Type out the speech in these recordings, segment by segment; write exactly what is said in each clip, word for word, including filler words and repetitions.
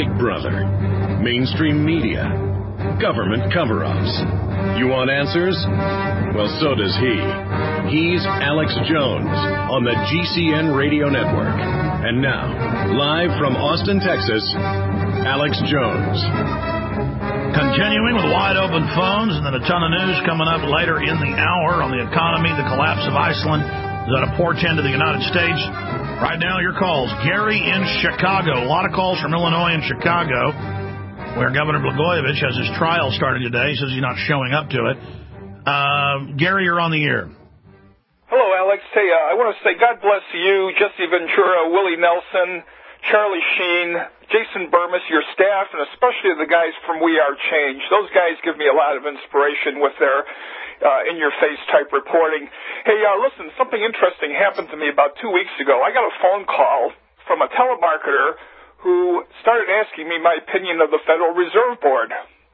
Big Brother, mainstream media, government cover-ups. You want answers? Well, so does he. He's Alex Jones on the G C N Radio Network. And now, live from Austin, Texas, Alex Jones. Continuing with wide open phones and then a ton of news coming up later in the hour on the economy, the collapse of Iceland. Is that a portend to the United States? Right now, your calls. Gary in Chicago. A lot of calls from Illinois and Chicago, where Governor Blagojevich has his trial starting today. He says he's not showing up to it. Uh, Gary, you're on the air. Hello, Alex. Hey, uh, I want to say God bless you, Jesse Ventura, Willie Nelson, Charlie Sheen, Jason Burmis, your staff, and especially the guys from We Are Change. Those guys give me a lot of inspiration with their uh, in-your-face type reporting. Hey, uh, listen, something interesting happened to me about two weeks ago. I got a phone call from a telemarketer who started asking me my opinion of the Federal Reserve Board.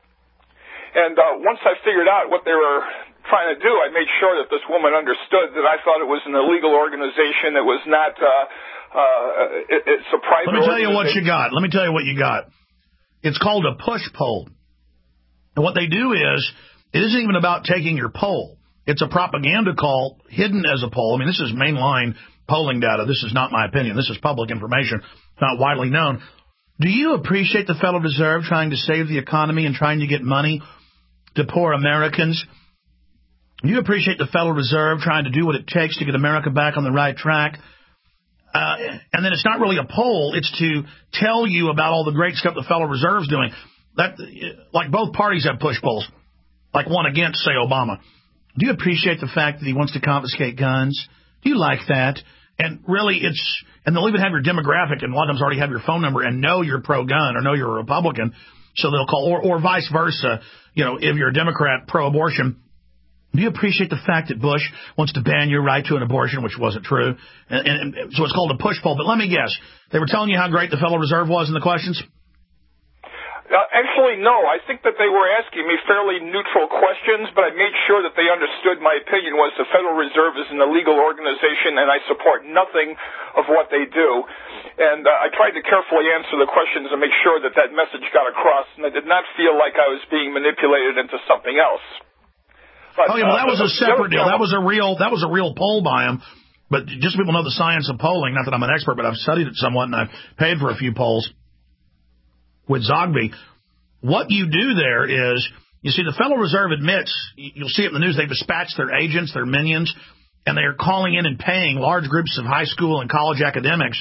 And uh, once I figured out what they were trying to do, I made sure that this woman understood that I thought it was an illegal organization. It was not, uh, uh, it, it's a private Let me tell you what organization. you got. Let me tell you what you got. It's called a push poll. And what they do is, it isn't even about taking your poll. It's a propaganda call hidden as a poll. I mean, this is mainline polling data. This is not my opinion. This is public information. It's not widely known. Do you appreciate the Federal Reserve trying to save the economy and trying to get money to poor Americans? Do you appreciate the Federal Reserve trying to do what it takes to get America back on the right track? Uh, and then it's not really a poll. It's to tell you about all the great stuff the Federal Reserve's doing. That, like both parties have push polls, like one against, say, Obama. Do you appreciate the fact that he wants to confiscate guns? Do you like that? And really, it's, and they'll even have your demographic, and a lot of times already have your phone number and know you're pro-gun or know you're a Republican, so they'll call, or, or vice versa. You know, if you're a Democrat, pro-abortion. Do you appreciate the fact that Bush wants to ban your right to an abortion, which wasn't true? And, and, and so it's called a push poll. But let me guess, they were telling you how great the Federal Reserve was in the questions? Uh, actually, no. I think that they were asking me fairly neutral questions, but I made sure that they understood my opinion was the Federal Reserve is an illegal organization, and I support nothing of what they do. And uh, I tried to carefully answer the questions and make sure that that message got across, and I did not feel like I was being manipulated into something else. But, oh, yeah, well, that uh, was a separate deal. That was a real that was a real poll by him. But just so people know the science of polling, not that I'm an expert, but I've studied it somewhat, and I've paid for a few polls with Zogby. What you do there is, you see, the Federal Reserve admits, you'll see it in the news, they dispatch their agents, their minions, and they are calling in and paying large groups of high school and college academics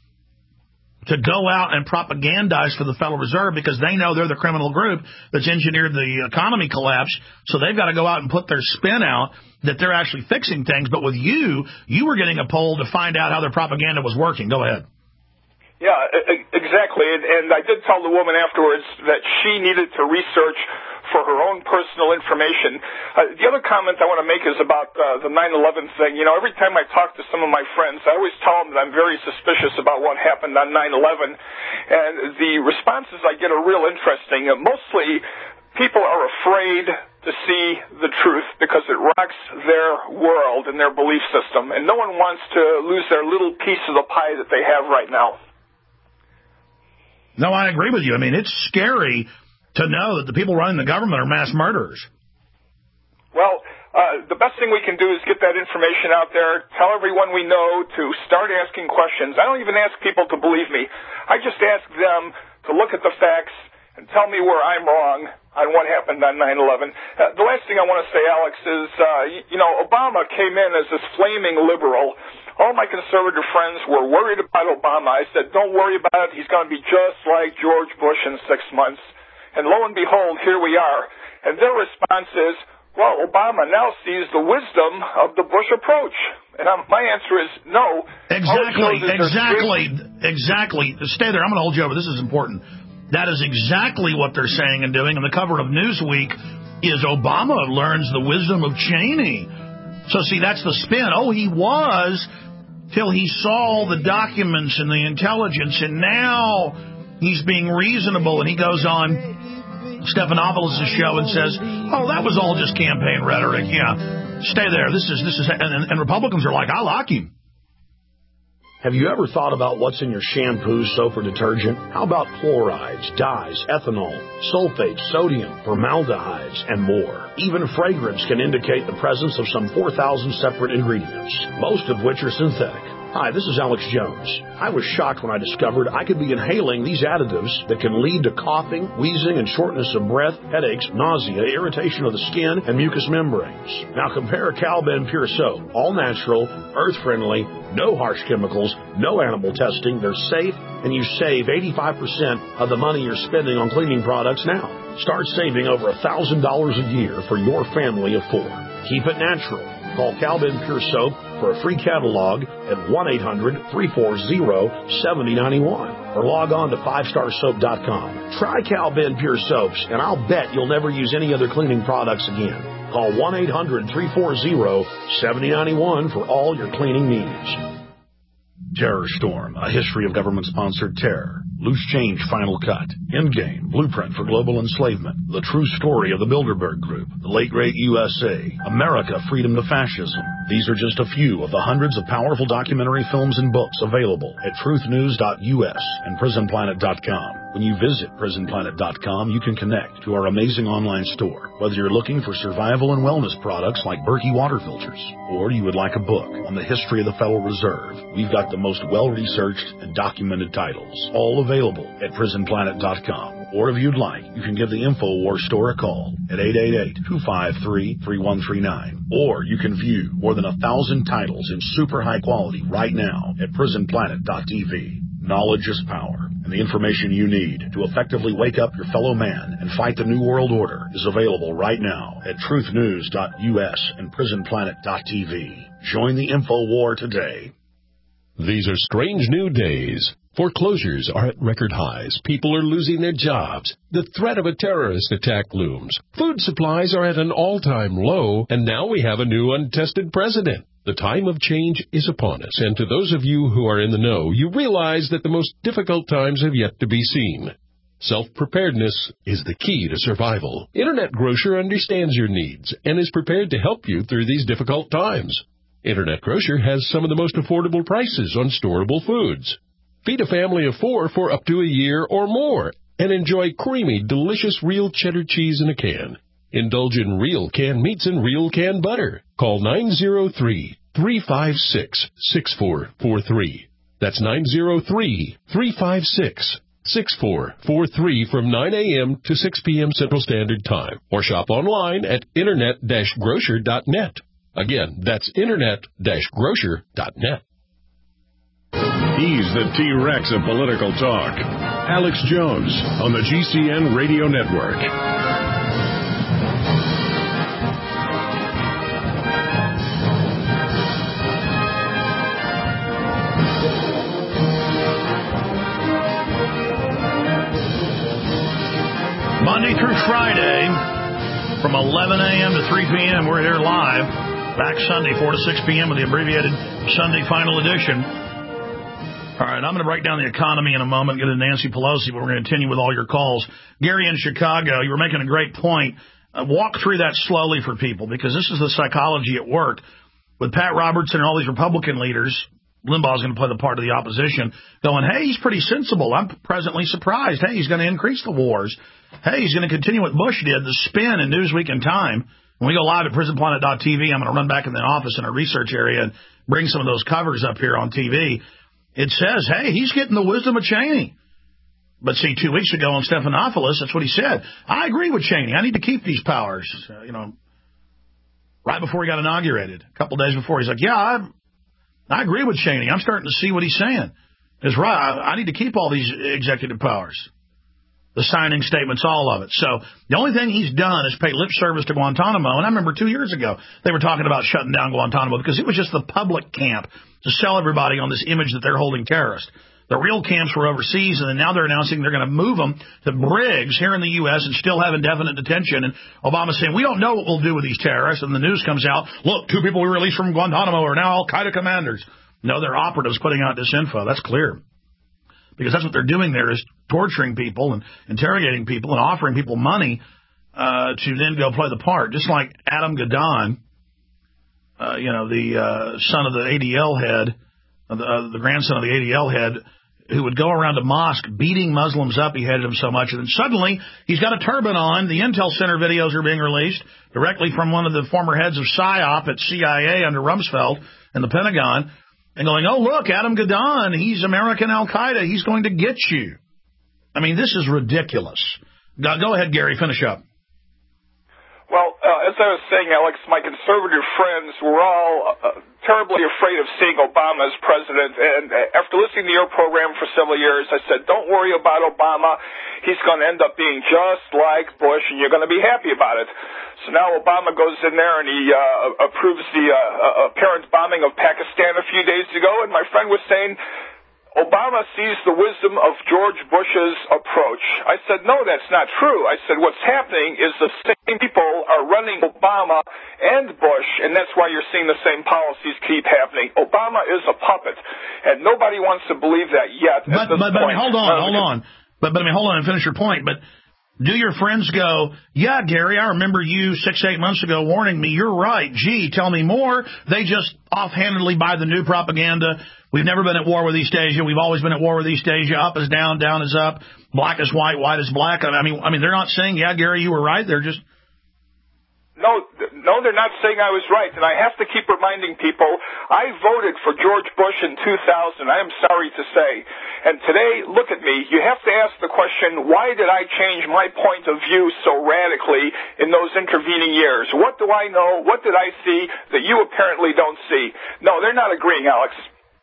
to go out and propagandize for the Federal Reserve because they know they're the criminal group that's engineered the economy collapse. So they've got to go out and put their spin out that they're actually fixing things. But with you, you were getting a poll to find out how their propaganda was working. Go ahead. Yeah, exactly. And, and I did tell the woman afterwards that she needed to research for her own personal information. Uh, the other comment I want to make is about uh, the nine eleven thing. You know, every time I talk to some of my friends, I always tell them that I'm very suspicious about what happened on nine eleven. And the responses I get are real interesting. Uh, mostly, people are afraid to see the truth because it rocks their world and their belief system. And no one wants to lose their little piece of the pie that they have right now. No, I agree with you. I mean, it's scary to know that the people running the government are mass murderers. Well, uh, the best thing we can do is get that information out there, tell everyone we know to start asking questions. I don't even ask people to believe me. I just ask them to look at the facts and tell me where I'm wrong on what happened on nine eleven. Uh, the last thing I want to say, Alex, is, uh, you, you know, Obama came in as this flaming liberal. All my conservative friends were worried about Obama. I said, don't worry about it. He's going to be just like George Bush in six months. And lo and behold, here we are. And their response is, well, Obama now sees the wisdom of the Bush approach. And I'm, my answer is no. Exactly, exactly, exactly. Stay there. I'm going to hold you over. This is important. That is exactly what they're saying and doing. And the cover of Newsweek is Obama learns the wisdom of Cheney. So, see, that's the spin. Oh, he was... till he saw the documents and the intelligence, and now he's being reasonable, and he goes on Stephanopoulos' show and says, oh, that was all just campaign rhetoric. Yeah, stay there. This is, this is, and, and Republicans are like, I like him. Have you ever thought about what's in your shampoo, soap, or detergent? How about chlorides, dyes, ethanol, sulfates, sodium, formaldehydes, and more? Even fragrance can indicate the presence of some four thousand separate ingredients, most of which are synthetic. Hi, this is Alex Jones. I was shocked when I discovered I could be inhaling these additives that can lead to coughing, wheezing, and shortness of breath, headaches, nausea, irritation of the skin, and mucous membranes. Now compare Cal-Ben Pure Soap. All natural, earth-friendly, no harsh chemicals, no animal testing. They're safe, and you save eighty-five percent of the money you're spending on cleaning products now. Start saving over one thousand dollars a year for your family of four. Keep it natural. Call Cal-Ben Pure Soap for a free catalog at one eight hundred, three four zero, seven zero nine one or log on to five star soap dot com. Try Cal-Ben Pure Soaps, and I'll bet you'll never use any other cleaning products again. Call one eight hundred, three four zero, seven zero nine one for all your cleaning needs. Terror Storm, a history of government-sponsored terror. Loose Change Final Cut. Endgame, Blueprint for Global Enslavement. The True Story of the Bilderberg Group. The Late Great U S A. America, Freedom to Fascism. These are just a few of the hundreds of powerful documentary films and books available at truth news dot U S and prison planet dot com. When you visit prison planet dot com, you can connect to our amazing online store. Whether you're looking for survival and wellness products like Berkey water filters, or you would like a book on the history of the Federal Reserve, we've got the most well-researched and documented titles, all available at prison planet dot com. Or if you'd like, you can give the InfoWars store a call at eight eight eight, two five three, three one three nine. Or you can view more than a thousand titles in super high quality right now at prison planet dot T V. Knowledge is power, and the information you need to effectively wake up your fellow man and fight the New World Order is available right now at truth news dot U S and prison planet dot T V. Join the InfoWar today. These are strange new days. Foreclosures are at record highs. People are losing their jobs. The threat of a terrorist attack looms. Food supplies are at an all-time low, and now we have a new untested president. The time of change is upon us, and to those of you who are in the know, you realize that the most difficult times have yet to be seen. Self-preparedness is the key to survival. Internet Grocer understands your needs and is prepared to help you through these difficult times. Internet Grocer has some of the most affordable prices on storable foods. Feed a family of four for up to a year or more and enjoy creamy, delicious real cheddar cheese in a can. Indulge in real canned meats and real canned butter. Call nine zero three, three five six, six four four three. That's nine zero three, three five six, six four four three from nine a.m. to six p.m. Central Standard Time. Or shop online at internet dash grocer dot net. Again, that's internet dash grocer dot net. He's the T-Rex of political talk. Alex Jones on the G C N Radio Network. Monday through Friday, from eleven a.m. to three p.m., we're here live. Back Sunday, four to six p.m. with the abbreviated Sunday Final Edition. All right, I'm going to break down the economy in a moment, get into Nancy Pelosi, but we're going to continue with all your calls. Gary in Chicago, you were making a great point. Uh, walk through that slowly for people, because this is the psychology at work. With Pat Robertson and all these Republican leaders, Limbaugh's going to play the part of the opposition, going, hey, he's pretty sensible. I'm presently surprised. Hey, he's going to increase the wars. Hey, he's going to continue what Bush did, the spin in Newsweek and Time. When we go live at prison planet dot T V, I'm going to run back in the office in our research area and bring some of those covers up here on T V. It says, hey, he's getting the wisdom of Cheney. But see, two weeks ago on Stephanopoulos, that's what he said. I agree with Cheney. I need to keep these powers. Uh, you know, right before he got inaugurated, a couple days before, he's like, yeah, I, I agree with Cheney. I'm starting to see what he's saying. It's right. I, I need to keep all these executive powers. The signing statements, all of it. So the only thing he's done is pay lip service to Guantanamo. And I remember two years ago, they were talking about shutting down Guantanamo because it was just the public camp to sell everybody on this image that they're holding terrorists. The real camps were overseas, and then now they're announcing they're going to move them to Briggs here in the U S and still have indefinite detention. And Obama's saying, we don't know what we'll do with these terrorists. And the news comes out, look, two people we released from Guantanamo are now al-Qaeda commanders. No, they're operatives putting out disinfo. That's clear. Because that's what they're doing there, is torturing people and interrogating people and offering people money uh, to then go play the part. Just like Adam Gadon, uh, you know, the uh, son of the A D L head, uh, the, uh, the grandson of the A D L head, who would go around a mosque beating Muslims up. He hated them so much. And then suddenly he's got a turban on. The Intel Center videos are being released directly from one of the former heads of PSYOP at C I A under Rumsfeld and the Pentagon, and going, oh, look, Adam Gadon, he's American Al-Qaeda. He's going to get you. I mean, this is ridiculous. Go, go ahead, Gary, finish up. Well, uh, as I was saying, Alex, my conservative friends were all uh, terribly afraid of seeing Obama as president. And uh, after listening to your program for several years, I said, don't worry about Obama. He's going to end up being just like Bush, and you're going to be happy about it. So now Obama goes in there and he uh, approves the uh, apparent bombing of Pakistan a few days ago. And my friend was saying, Obama sees the wisdom of George Bush's approach. I said, no, that's not true. I said, what's happening is the same people are running Obama and Bush, and that's why you're seeing the same policies keep happening. Obama is a puppet, and nobody wants to believe that yet. But, but, but I mean, hold on, hold on. But, but I mean, hold on and finish your point. But do your friends go, yeah, Gary, I remember you six, eight months ago warning me. You're right. Gee, tell me more. They just offhandedly buy the new propaganda. We've never been at war with East Asia. We've always been at war with East Asia. Up is down, down is up, black is white, white is black. I mean, I mean, they're not saying, yeah, Gary, you were right. They're just... No, no, they're not saying I was right, and I have to keep reminding people, I voted for George Bush in two thousand, I am sorry to say. And today, look at me, you have to ask the question, why did I change my point of view so radically in those intervening years? What do I know? What did I see that you apparently don't see? No, they're not agreeing, Alex.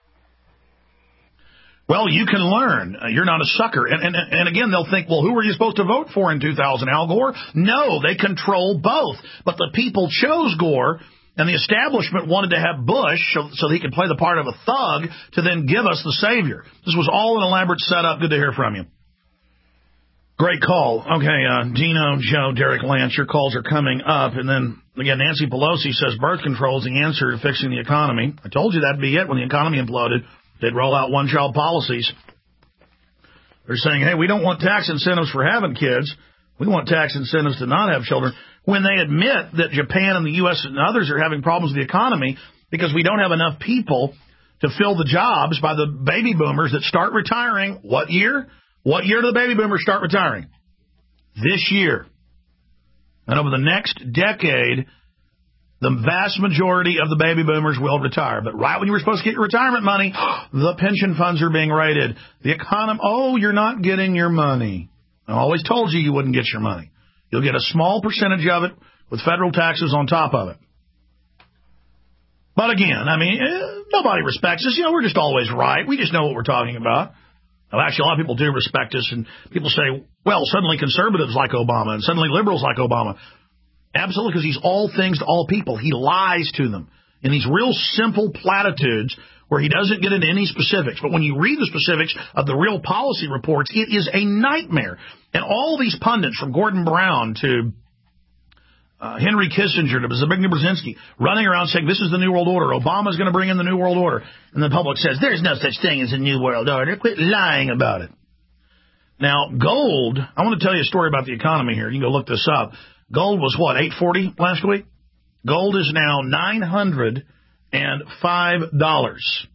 Well, you can learn. Uh, you're not a sucker. And, and and again, they'll think, well, who were you supposed to vote for in two thousand, Al Gore? No, they control both. But the people chose Gore, and the establishment wanted to have Bush so, so he could play the part of a thug to then give us the savior. This was all an elaborate setup. Good to hear from you. Great call. Okay, uh, Gino, Joe, Derek Lance, your calls are coming up. And then, again, Nancy Pelosi says birth control is the answer to fixing the economy. I told you that'd be it when the economy imploded. They'd roll out one-child policies. They're saying, hey, we don't want tax incentives for having kids. We want tax incentives to not have children. When they admit that Japan and the U S and others are having problems with the economy because we don't have enough people to fill the jobs by the baby boomers that start retiring. What year? What year do the baby boomers start retiring? This year. And over the next decade, the vast majority of the baby boomers will retire. But right when you were supposed to get your retirement money, the pension funds are being raided. The economy, oh, you're not getting your money. I always told you you wouldn't get your money. You'll get a small percentage of it with federal taxes on top of it. But again, I mean, eh, nobody respects us. You know, we're just always right. We just know what we're talking about. Well, actually, a lot of people do respect us, and people say, well, suddenly conservatives like Obama, and suddenly liberals like Obama. Absolutely, because he's all things to all people. He lies to them in these real simple platitudes where he doesn't get into any specifics. But when you read the specifics of the real policy reports, it is a nightmare. And all these pundits, from Gordon Brown to uh, Henry Kissinger to Zbigniew Brzezinski, running around saying this is the New World Order, Obama's going to bring in the New World Order. And the public says there's no such thing as a New World Order. Quit lying about it. Now, gold, I want to tell you a story about the economy here. You can go look this up. Gold was, what, eight forty last week? Gold is now nine hundred five dollars.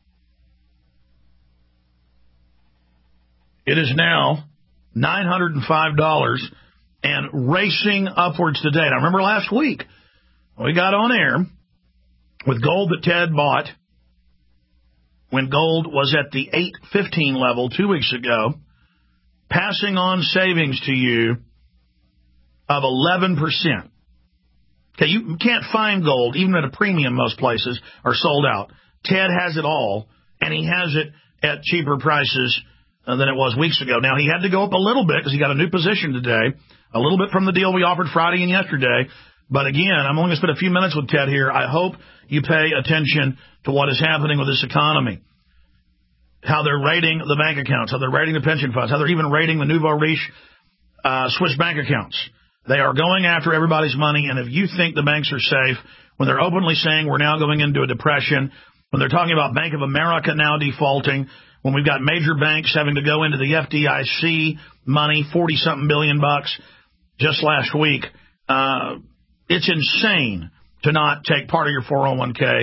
It is now nine hundred five dollars and racing upwards today. Now, remember last week, we got on air with gold that Ted bought when gold was at the eight fifteen level two weeks ago, passing on savings to you of eleven percent. Okay, you can't find gold, even at a premium most places, are sold out. Ted has it all, and he has it at cheaper prices uh, than it was weeks ago. Now, he had to go up a little bit because he got a new position today, a little bit from the deal we offered Friday and yesterday. But again, I'm only going to spend a few minutes with Ted here. I hope you pay attention to what is happening with this economy, how they're raiding the bank accounts, how they're raiding the pension funds, how they're even raiding the nouveau riche uh, Swiss bank accounts. They are going after everybody's money, and if you think the banks are safe, when they're openly saying we're now going into a depression, when they're talking about Bank of America now defaulting, when we've got major banks having to go into the F D I C money, forty-something billion bucks just last week, uh, it's insane to not take part of your four oh one k,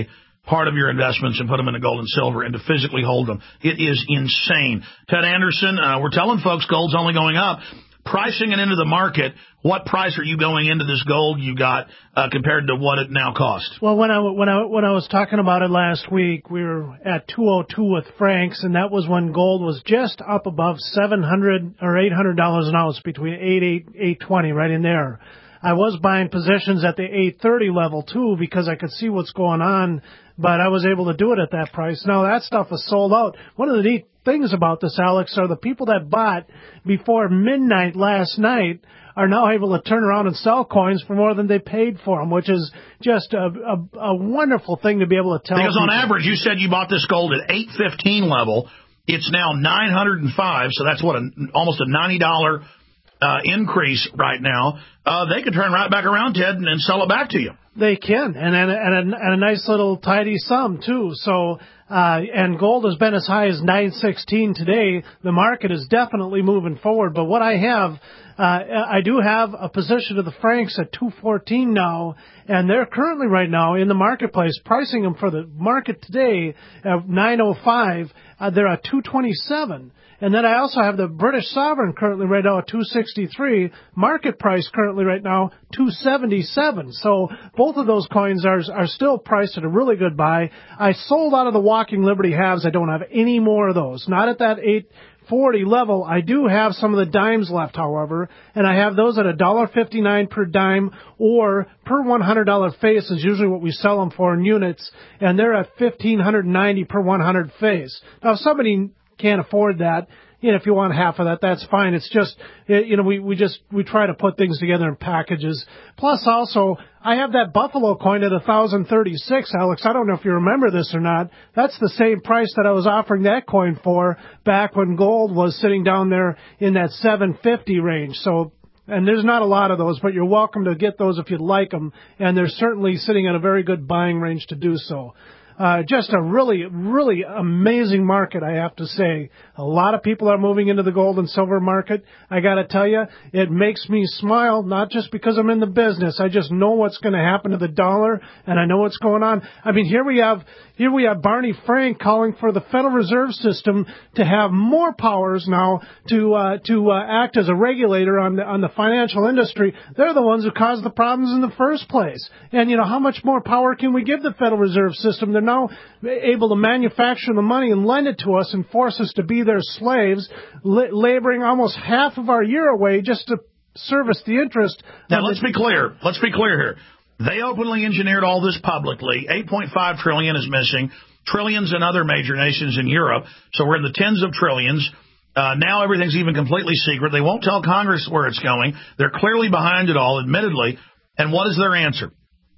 part of your investments and put them into gold and silver and to physically hold them. It is insane. Ted Anderson, uh, we're telling folks gold's only going up. Pricing it into the market, what price are you going into this gold you got uh, compared to what it now costs? Well, when I, when, I, when I was talking about it last week, we were at two oh two with Franks, and that was when gold was just up above seven hundred or eight hundred dollars an ounce, between eight, eight, eight twenty, right in there. I was buying positions at the eight thirty level, too, because I could see what's going on, but I was able to do it at that price. Now, that stuff is sold out. One of the neat things about this, Alex, are the people that bought before midnight last night are now able to turn around and sell coins for more than they paid for them, which is just a, a, a wonderful thing to be able to tell Because people. On average, you said you bought this gold at eight fifteen level. It's now nine hundred five, so that's what, a, almost a ninety dollars uh, increase right now. Uh, they could turn right back around, Ted, and, and sell it back to you. They can, and and, and, a, and a nice little tidy sum, too. So, uh, and gold has been as high as nine sixteen today. The market is definitely moving forward. But what I have, uh, I do have a position of the Franks at two fourteen now, and they're currently right now in the marketplace pricing them for the market today at nine oh five. Uh, they're at two twenty-seven. And then I also have the British Sovereign currently right now at two sixty-three. Market price currently right now, two seventy-seven. So both of those coins are are still priced at a really good buy. I sold out of the Walking Liberty halves. I don't have any more of those. Not at that eight forty level. I do have some of the dimes left, however, and I have those at one dollar fifty-nine per dime, or per one hundred dollars face is usually what we sell them for in units, and they're at fifteen ninety per one hundred face. Now, if somebody can't afford that, you know, if you want half of that, that's fine. It's just, you know, we, we just, we try to put things together in packages. Plus also, I have that Buffalo coin at one thousand thirty-six, Alex. I don't know if you remember this or not. That's the same price that I was offering that coin for back when gold was sitting down there in that seven fifty range. So, and there's not a lot of those, but you're welcome to get those if you'd like them. And they're certainly sitting at a very good buying range to do so. Uh, just a really, really amazing market, I have to say. A lot of people are moving into the gold and silver market. I got to tell you, it makes me smile, not just because I'm in the business. I just know what's going to happen to the dollar, and I know what's going on. I mean, here we have here we have Barney Frank calling for the Federal Reserve System to have more powers now to uh, to uh, act as a regulator on the, on the financial industry. They're the ones who caused the problems in the first place. And, you know, how much more power can we give the Federal Reserve System? They're now able to manufacture the money and lend it to us and force us to be their slaves, la- laboring almost half of our year away just to service the interest. Now, let's be clear. Let's be clear here. They openly engineered all this publicly. eight point five trillion dollars is missing. Trillions in other major nations in Europe. So we're in the tens of trillions. Uh, now everything's even completely secret. They won't tell Congress where it's going. They're clearly behind it all, admittedly. And what is their answer?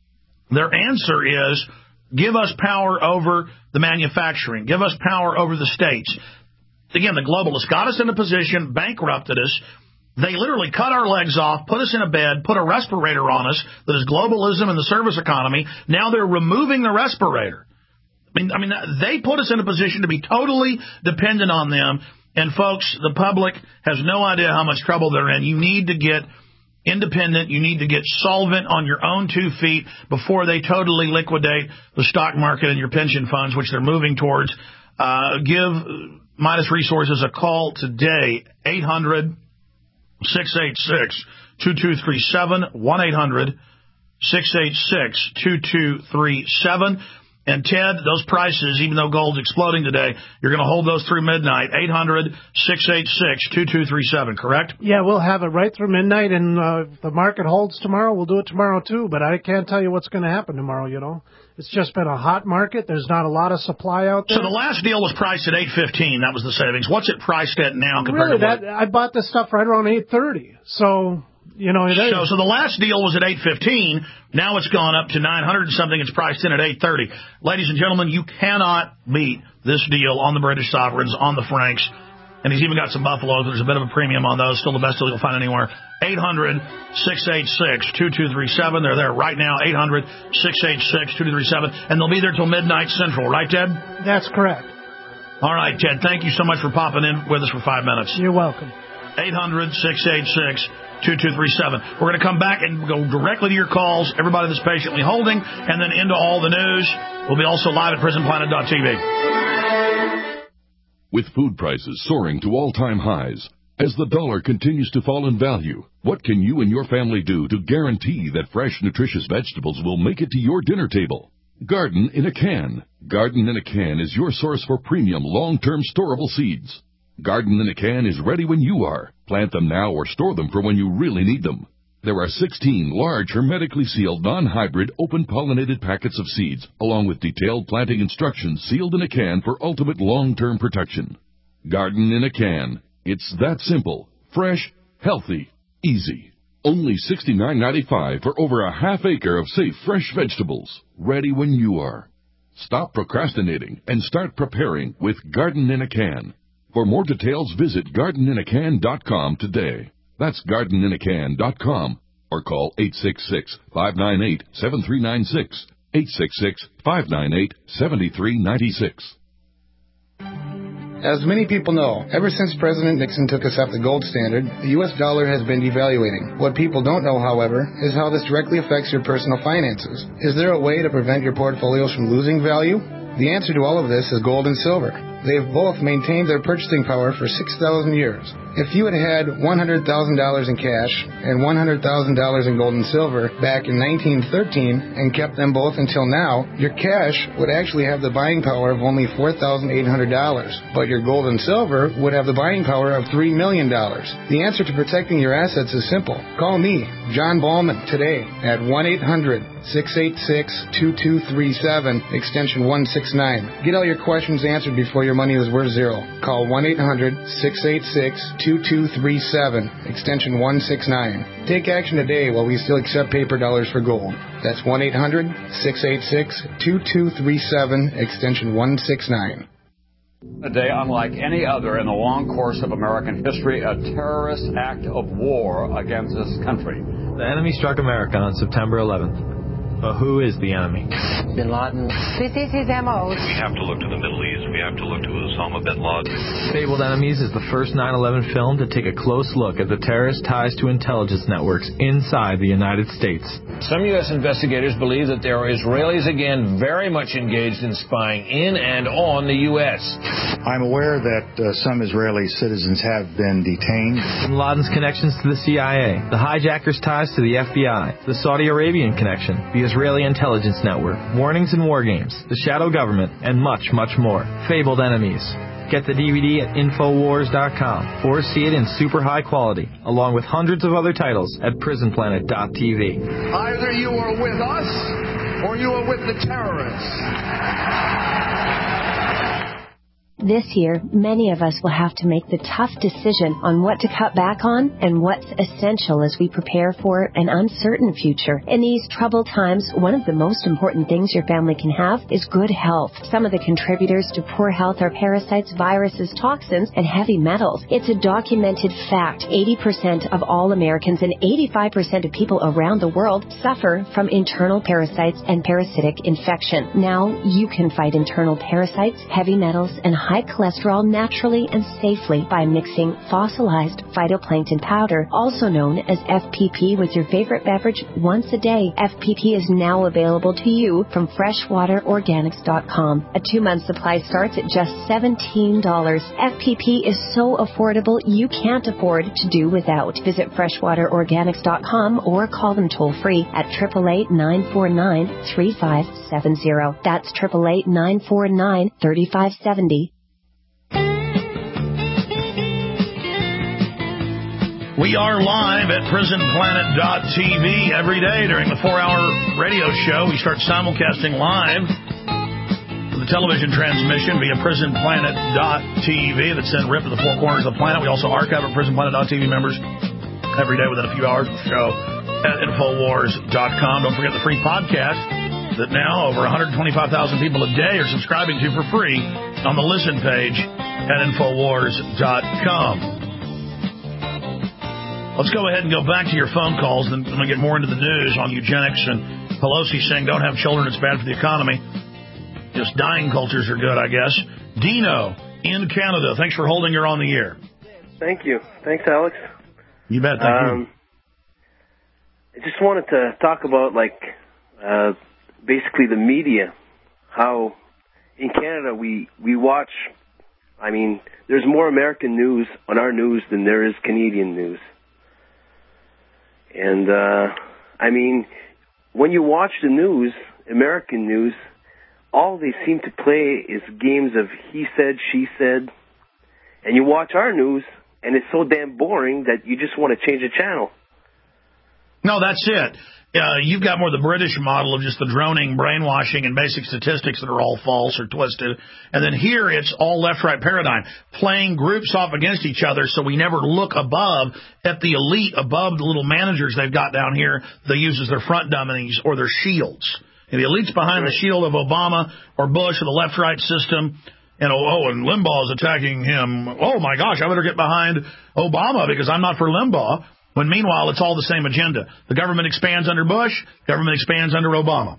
Their answer is, give us power over the manufacturing. Give us power over the states. Again, the globalists got us in a position, bankrupted us. They literally cut our legs off, put us in a bed, put a respirator on us that is globalism and the service economy. Now they're removing the respirator. I mean, I mean, they put us in a position to be totally dependent on them. And, folks, the public has no idea how much trouble they're in. You need to get independent. You need to get solvent on your own two feet before they totally liquidate the stock market and your pension funds, which they're moving towards. Uh, give Midas Resources a call today, eight hundred, six eight six, two two three seven, one eight hundred, six eight six, two two three seven. And, Ted, those prices, even though gold's exploding today, you're going to hold those through midnight, eight hundred, six eight six, two two three seven, correct? Yeah, we'll have it right through midnight, and uh, if the market holds tomorrow, we'll do it tomorrow, too. But I can't tell you what's going to happen tomorrow, you know. It's just been a hot market. There's not a lot of supply out there. So the last deal was priced at eight fifteen. That was the savings. What's it priced at now compared really, to what? That, I bought this stuff right around eight thirty. So... You know, so, so the last deal was at eight fifteen. Now it's gone up to nine hundred and something. It's priced in at eight thirty. Ladies and gentlemen, you cannot beat this deal on the British Sovereigns, on the Franks. And he's even got some Buffaloes. There's a bit of a premium on those. Still the best deal you'll find anywhere. eight hundred, six eight six, two two three seven. They're there right now. eight hundred, six eight six, two two three seven. And they'll be there till midnight Central. Right, Ted? That's correct. All right, Ted. Thank you so much for popping in with us for five minutes. You're welcome. eight hundred, six eight six, two two three seven. We're going to come back and go directly to your calls, everybody that's patiently holding, and then into all the news. We'll be also live at prison planet dot t v. With food prices soaring to all-time highs, as the dollar continues to fall in value, what can you and your family do to guarantee that fresh, nutritious vegetables will make it to your dinner table? Garden in a Can. Garden in a Can is your source for premium, long-term storable seeds. Garden in a Can is ready when you are. Plant them now or store them for when you really need them. There are sixteen large, hermetically sealed, non-hybrid, open-pollinated packets of seeds, along with detailed planting instructions sealed in a can for ultimate long-term protection. Garden in a Can. It's that simple, fresh, healthy, easy. Only sixty-nine ninety-five for over a half acre of safe, fresh vegetables, ready when you are. Stop procrastinating and start preparing with Garden in a Can. For more details, visit garden in a can dot com today. That's garden in a can dot com or call eight six six, five nine eight, seven three nine six, eight six six, five nine eight, seven three nine six. As many people know, ever since President Nixon took us off the gold standard, the U S dollar has been devaluating. What people don't know, however, is how this directly affects your personal finances. Is there a way to prevent your portfolios from losing value? The answer to all of this is gold and silver. They have both maintained their purchasing power for six thousand years. If you had had one hundred thousand dollars in cash and one hundred thousand dollars in gold and silver back in nineteen thirteen and kept them both until now, your cash would actually have the buying power of only four thousand eight hundred dollars, but your gold and silver would have the buying power of three million dollars. The answer to protecting your assets is simple. Call me, John Ballman, today at one eight hundred, six eight six, two two three seven, extension one six nine. Get all your questions answered before your money is worth zero. Call one eight hundred, six eight six, two two three seven, extension one six nine. Take action today while we still accept paper dollars for gold. That's one eight hundred, six eight six, two two three seven, extension one six nine. A day unlike any other in the long course of American history, a terrorist act of war against this country. The enemy struck America on September eleventh. But who is the enemy? Bin Laden. This is his M O. We have to look to the Middle East. We have to look to Osama bin Laden. Fabled Enemies is the first nine eleven film to take a close look at the terrorist ties to intelligence networks inside the United States. Some U S investigators believe that there are Israelis again very much engaged in spying in and on the U S. I'm aware that uh, some Israeli citizens have been detained. Bin Laden's connections to the C I A, the hijackers' ties to the F B I, the Saudi Arabian connection, the Israeli intelligence network, warnings and war games, the shadow government, and much, much more. Fabled Enemies. Get the D V D at infowars dot com or see it in super high quality, along with hundreds of other titles at prison planet dot t v. Either you are with us or you are with the terrorists. This year, many of us will have to make the tough decision on what to cut back on and what's essential as we prepare for an uncertain future. In these troubled times, one of the most important things your family can have is good health. Some of the contributors to poor health are parasites, viruses, toxins, and heavy metals. It's a documented fact. eighty percent of all Americans and eighty-five percent of people around the world suffer from internal parasites and parasitic infection. Now you can fight internal parasites, heavy metals, and high cholesterol naturally and safely by mixing fossilized phytoplankton powder, also known as F P P, with your favorite beverage once a day. F P P is now available to you from freshwater organics dot com. A two-month supply starts at just seventeen dollars. F P P is so affordable you can't afford to do without. Visit freshwater organics dot com or call them toll-free at eight eight eight, nine four nine, three five seven zero. That's eight eight eight, nine four nine, three five seven zero. We are live at prison planet dot t v every day during the four-hour radio show. We start simulcasting live for the television transmission via prison planet dot t v that's then ripped to the four corners of the planet. We also archive at prison planet dot t v members every day within a few hours of the show at infowars dot com. Don't forget the free podcast that now over one hundred twenty-five thousand people a day are subscribing to for free on the listen page at infowars dot com. Let's go ahead and go back to your phone calls, and then we get more into the news on eugenics and Pelosi saying don't have children, it's bad for the economy. Just dying cultures are good, I guess. Dino in Canada, thanks for holding. You're on the air. Thank you. Thanks, Alex. You bet. Thank um, I just wanted to talk about, like, uh, basically the media, how in Canada we, we watch, I mean, there's more American news on our news than there is Canadian news. And, uh, I mean, when you watch the news, American news, all they seem to play is games of he said, she said. And you watch our news, and it's so damn boring that you just want to change the channel. No, that's it. Uh, you've got more the British model of just the droning, brainwashing, and basic statistics that are all false or twisted. And then here it's all left-right paradigm, playing groups off against each other so we never look above at the elite, above the little managers they've got down here they use as their front dummies or their shields. And the elite's behind the shield of Obama or Bush or the left-right system. And, oh, oh, and Limbaugh's attacking him. Oh, my gosh, I better get behind Obama because I'm not for Limbaugh. When meanwhile, it's all the same agenda. The government expands under Bush, government expands under Obama.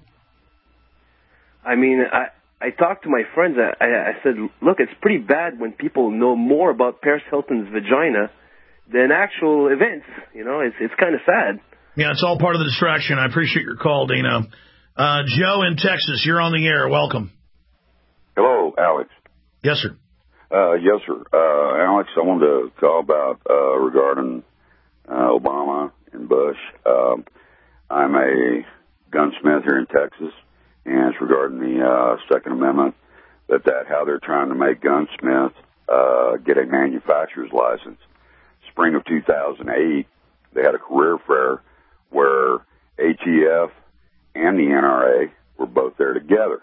I mean, I, I talked to my friends. I, I said, look, it's pretty bad when people know more about Paris Hilton's vagina than actual events. You know, it's it's kind of sad. Yeah, it's all part of the distraction. I appreciate your call, Dino. Uh, Joe in Texas, you're on the air. Welcome. Hello, Alex. Yes, sir. Uh, yes, sir. Uh, Alex, I wanted to call about uh, regarding Uh, Obama and Bush. Um, I'm a gunsmith here in Texas, and it's regarding the uh, Second Amendment, that, that how they're trying to make gunsmiths uh, get a manufacturer's license. Spring of two thousand eight, they had a career fair where A T F and the N R A were both there together.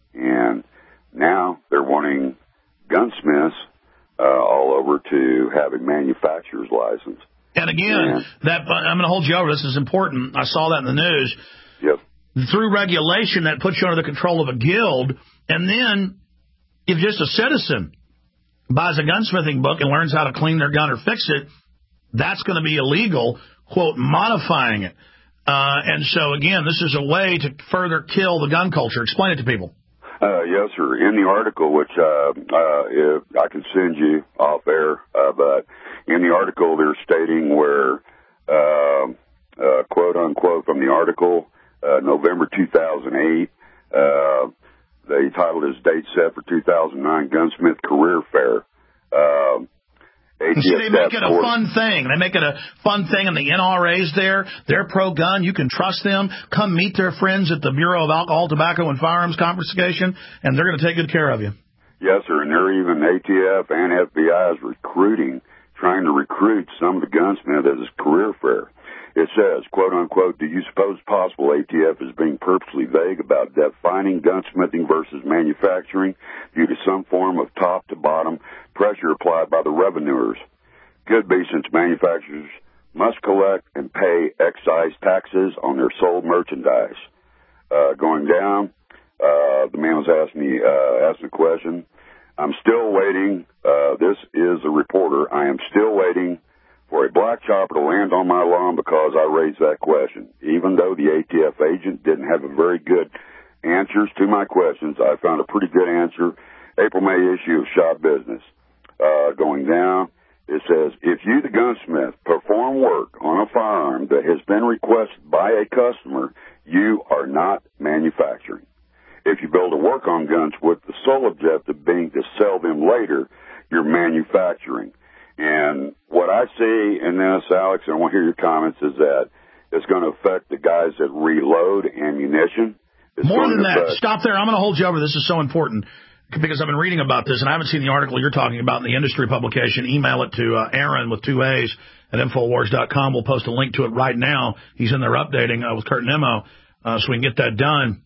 And now they're wanting gunsmiths uh, all over to have a manufacturer's license. And again, that I'm going to hold you over. This is important. I saw that in the news. Yep. Through regulation, that puts you under the control of a guild. And then if just a citizen buys a gunsmithing book and learns how to clean their gun or fix it, that's going to be illegal, quote, modifying it. Uh, and so, again, this is a way to further kill the gun culture. Explain it to people. Uh, yes, sir. In the article, which uh, uh, if I can send you off air, uh, but in the article they're stating where, uh, uh, quote unquote, from the article, uh, November two thousand eight, uh, they titled his date set for two thousand nine Gunsmith Career Fair. Uh, See, they make it a fun thing. They make it a fun thing, and the N R A's there. They're pro-gun. You can trust them. Come meet their friends at the Bureau of Alcohol, Tobacco, and Firearms Confiscation, and they're going to take good care of you. Yes, sir, and they're even A T F and F B I is recruiting, trying to recruit some of the gunsmiths at his career fair. It says, quote, unquote, do you suppose possible A T F is being purposely vague about defining gunsmithing versus manufacturing due to some form of top-to-bottom pressure applied by the revenuers? Could be, since manufacturers must collect and pay excise taxes on their sold merchandise. Uh, going down, uh, the man was asking me, uh, asking a question. I'm still waiting. Uh, this is a reporter. I am still waiting for a black chopper to land on my lawn because I raised that question. Even though the A T F agent didn't have a very good answers to my questions, I found a pretty good answer. April, May issue of Shop Business. Uh, going down, it says, if you, the gunsmith, perform work on a firearm that has been requested by a customer, you are not manufacturing. If you build a work-on guns with the sole objective being to sell them later, you're manufacturing. And what I see in this, Alex, and I want to hear your comments, is that it's going to affect the guys that reload ammunition. It's More than that. Affect- Stop there. I'm going to hold you over. This is so important because I've been reading about this, and I haven't seen the article you're talking about in the industry publication. Email it to uh, Aaron with two A's at Infowars dot com. We'll post a link to it right now. He's in there updating uh, with Kurt Nemo, uh, so we can get that done.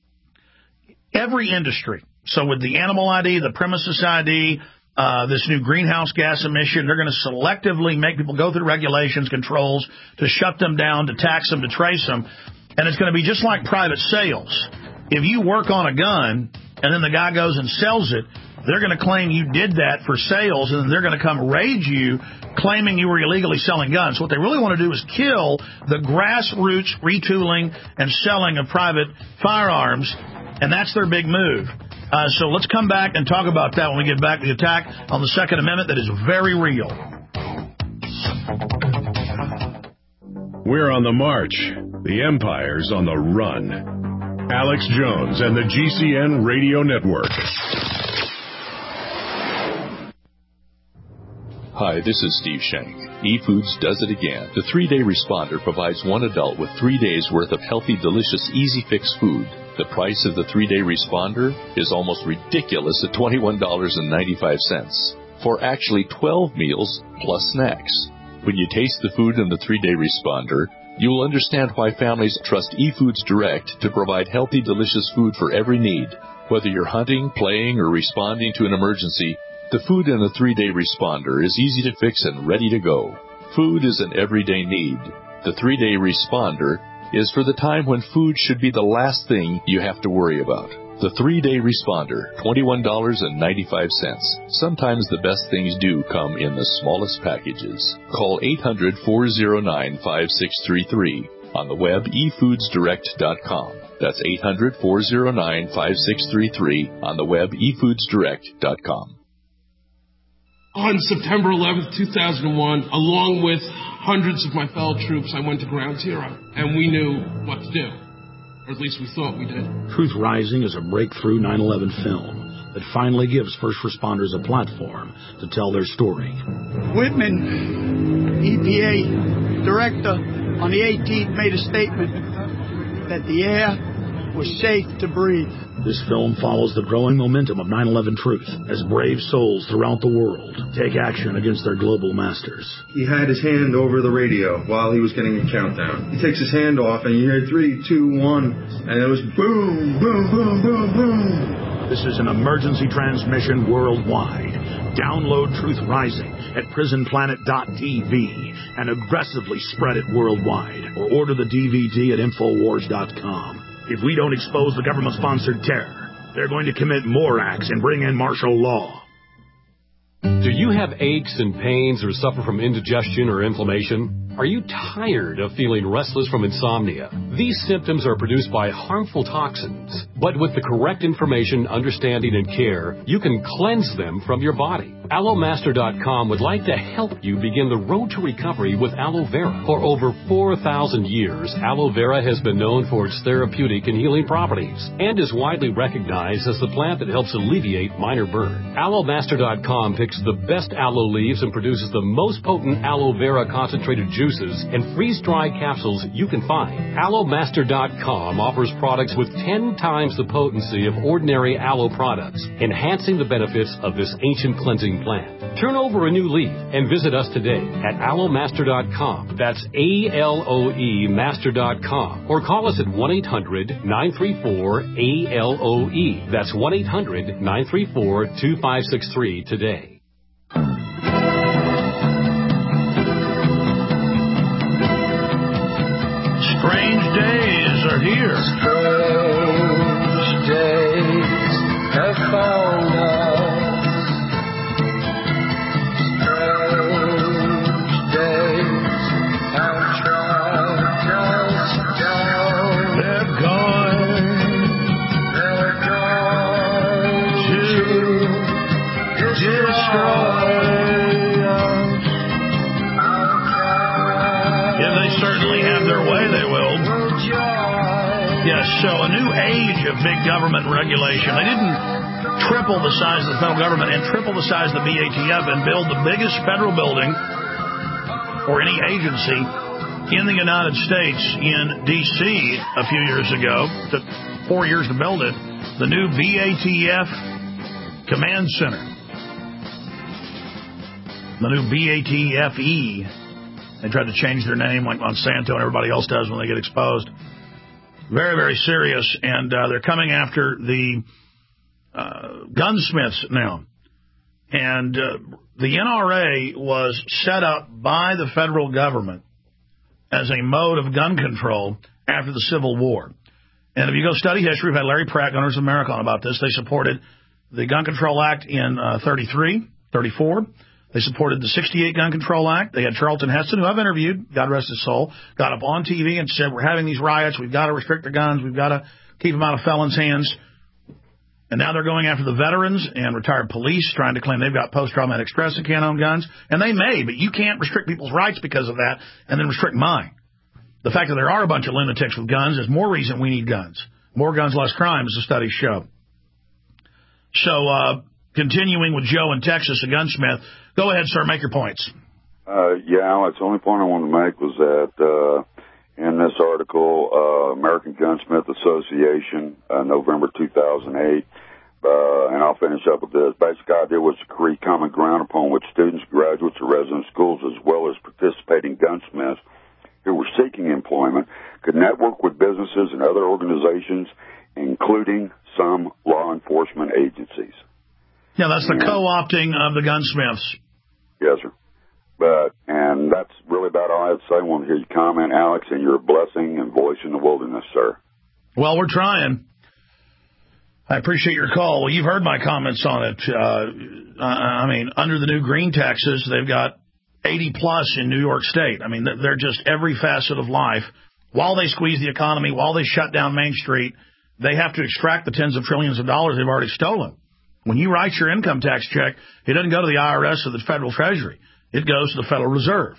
Every industry, so with the animal I D, the premises I D, Uh, this new greenhouse gas emission, they're going to selectively make people go through regulations, controls, to shut them down, to tax them, to trace them. And it's going to be just like private sales. If you work on a gun and then the guy goes and sells it, they're going to claim you did that for sales, and then they're going to come raid you claiming you were illegally selling guns. What they really want to do is kill the grassroots retooling and selling of private firearms, and that's their big move. Uh, so let's come back and talk about that when we get back to the attack on the Second Amendment that is very real. We're on the march. The empire's on the run. Alex Jones and the G C N Radio Network. Hi, this is Steve Shank. eFoods does it again. The three-day responder provides one adult with three days worth of healthy, delicious, easy fix food. The price of the three-day responder is almost ridiculous at twenty-one dollars and ninety-five cents for actually twelve meals plus snacks. When you taste the food in the three-day responder, you will understand why families trust eFoods Direct to provide healthy, delicious food for every need. Whether you're hunting, playing, or responding to an emergency, the food in the three-day responder is easy to fix and ready to go. Food is an everyday need. The three-day responder is for the time when food should be the last thing you have to worry about. The three-day responder, twenty-one dollars and ninety-five cents. Sometimes the best things do come in the smallest packages. Call eight hundred, four oh nine, five six three three. On the web, e foods direct dot com. That's eight hundred, four oh nine, five six three three. On the web, e foods direct dot com. On September eleventh, two thousand one, along with hundreds of my fellow troops, I went to Ground Zero, and we knew what to do. Or at least we thought we did. Truth Rising is a breakthrough nine eleven film that finally gives first responders a platform to tell their story. Whitman, E P A director, on the eighteenth made a statement that the air was safe to breathe. This film follows the growing momentum of nine eleven truth as brave souls throughout the world take action against their global masters. He had his hand over the radio while he was getting a countdown. He takes his hand off and you hear three, two, one, and it was boom, boom, boom, boom, boom. This is an emergency transmission worldwide. Download Truth Rising at prison planet dot t v and aggressively spread it worldwide, or order the D V D at infowars dot com. If we don't expose the government-sponsored terror, they're going to commit more acts and bring in martial law. Do you have aches and pains or suffer from indigestion or inflammation? Are you tired of feeling restless from insomnia? These symptoms are produced by harmful toxins, but with the correct information, understanding, and care, you can cleanse them from your body. Aloe Master dot com would like to help you begin the road to recovery with aloe vera. For over four thousand years, aloe vera has been known for its therapeutic and healing properties and is widely recognized as the plant that helps alleviate minor burn. Aloe Master dot com picks the best aloe leaves and produces the most potent aloe vera concentrated juices and freeze-dried capsules you can find. Aloe Master dot com offers products with ten times the potency of ordinary aloe products, enhancing the benefits of this ancient cleansing plant. Turn over a new leaf and visit us today at aloe master dot com. That's A L O E master dot com. Or call us at one eight hundred, nine three four, A L O E. That's one eight hundred, nine three four, two five six three today. Strange days are here. Strange days have found us. Strange days have tracked us down. They're going. They're going to, to destroy us. Yeah, they certainly have their way, they will. Yes, so a new age of big government regulation. They didn't triple the size of the federal government and triple the size of the B A T F and build the biggest federal building or any agency in the United States in D C a few years ago. It took four years to build it. The new B A T F Command Center. The new B A T F E. They tried to change their name like Monsanto and everybody else does when they get exposed. Very, very serious, and uh, they're coming after the uh, gunsmiths now. And uh, the N R A was set up by the federal government as a mode of gun control after the Civil War. And if you go study history, we've had Larry Pratt, Gunners of America, on about this. They supported the Gun Control Act in uh, thirty-three, thirty-four. They supported the sixty-eight Gun Control Act. They had Charlton Heston, who I've interviewed, God rest his soul, got up on T V and said, we're having these riots. We've got to restrict the guns. We've got to keep them out of felons' hands. And now they're going after the veterans and retired police, trying to claim they've got post-traumatic stress and can't own guns. And they may, but you can't restrict people's rights because of that and then restrict mine. The fact that there are a bunch of lunatics with guns is more reason we need guns. More guns, less crime, as the studies show. So, uh, continuing with Joe in Texas, a gunsmith. Go ahead, sir. Make your points. Uh, yeah, Alex, the only point I wanted to make was that uh, in this article, uh, American Gunsmith Association, uh, November two thousand eight, uh, and I'll finish up with this. Basic idea was to create common ground upon which students, graduates of resident schools, as well as participating gunsmiths who were seeking employment could network with businesses and other organizations, including some law enforcement agencies. Yeah, that's the and, co-opting of the gunsmiths. Yes, sir. But, and that's really about all I have to say. I want to hear your comment, Alex, and your blessing and voice in the wilderness, sir. Well, we're trying. I appreciate your call. Well, you've heard my comments on it. Uh, I mean, under the new green taxes, they've got eighty plus in New York State. I mean, they're just every facet of life. While they squeeze the economy, while they shut down Main Street, they have to extract the tens of trillions of dollars they've already stolen. When you write your income tax check, it doesn't go to the I R S or the Federal Treasury. It goes to the Federal Reserve.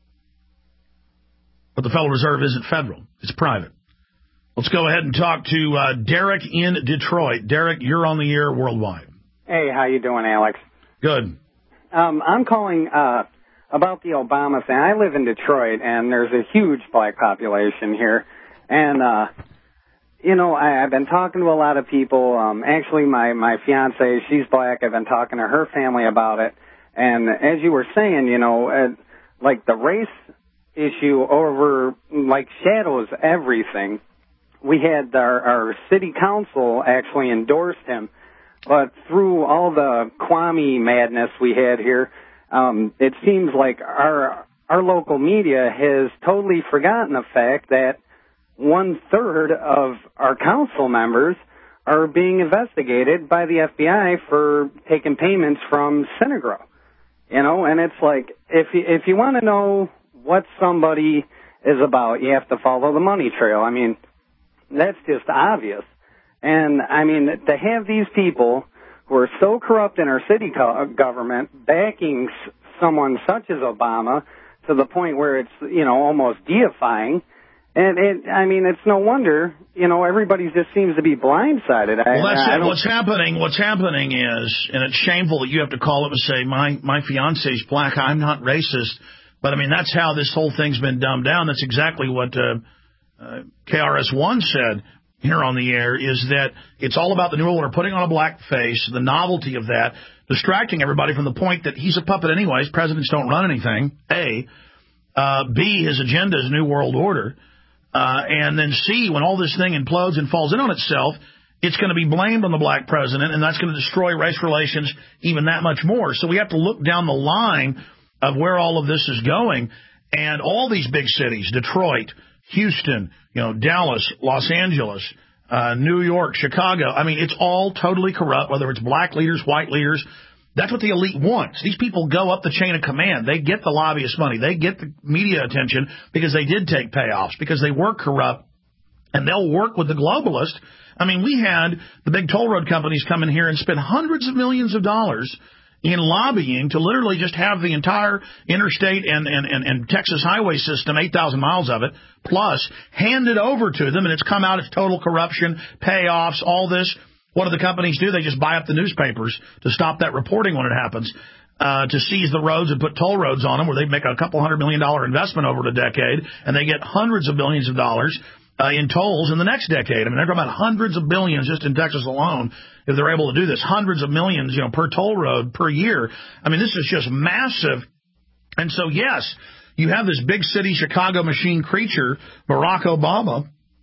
But the Federal Reserve isn't federal. It's private. Let's go ahead and talk to uh, Derek in Detroit. Derek, you're on the air worldwide. Hey, how you doing, Alex? Good. Um, I'm calling uh, about the Obama thing. I live in Detroit, and there's a huge black population here. And, uh, you know, I, I've been talking to a lot of people. Um, actually, my, my fiancée, she's black. I've been talking to her family about it. And as you were saying, you know, uh, like the race issue over, like, shadows everything. We had our, our city council actually endorsed him. But through all the Kwame madness we had here, um, it seems like our our local media has totally forgotten the fact that one-third of our council members are being investigated by the F B I for taking payments from Synagro. You know, and it's like, if you, if you want to know what somebody is about, you have to follow the money trail. I mean, that's just obvious. And, I mean, to have these people who are so corrupt in our city co- government backing s- someone such as Obama to the point where it's, you know, almost deifying, and it, I mean, it's no wonder, you know, everybody just seems to be blindsided. I, well, that's I, I it. What's happening, what's happening is, and it's shameful that you have to call up and say, my, my fiance's black, I'm not racist. But, I mean, that's how this whole thing's been dumbed down. That's exactly what uh, uh, K R S One said here on the air, is that it's all about the New World Order, putting on a black face, the novelty of that, distracting everybody from the point that he's a puppet anyways. Presidents don't run anything, A. Uh, B, his agenda is New World Order. Uh, and then C, when all this thing implodes and falls in on itself, it's going to be blamed on the black president, and that's going to destroy race relations even that much more. So we have to look down the line of where all of this is going. And all these big cities, Detroit, Houston, you know, Dallas, Los Angeles, uh, New York, Chicago, I mean, it's all totally corrupt, whether it's black leaders, white leaders. That's what the elite wants. These people go up the chain of command. They get the lobbyist money. They get the media attention because they did take payoffs, because they were corrupt, and they'll work with the globalists. I mean, we had the big toll road companies come in here and spend hundreds of millions of dollars in lobbying to literally just have the entire interstate and, and, and, and Texas highway system, eight thousand miles of it, plus handed over to them, and it's come out as total corruption, payoffs, all this. What do the companies do? They just buy up the newspapers to stop that reporting when it happens, uh, to seize the roads and put toll roads on them, where they make a couple hundred million dollar investment over the decade, and they get hundreds of billions of dollars uh, in tolls in the next decade. I mean, they're talking about hundreds of billions just in Texas alone if they're able to do this. Hundreds of millions, you know, per toll road per year. I mean, this is just massive. And so, yes, you have this big city Chicago machine creature, Barack Obama,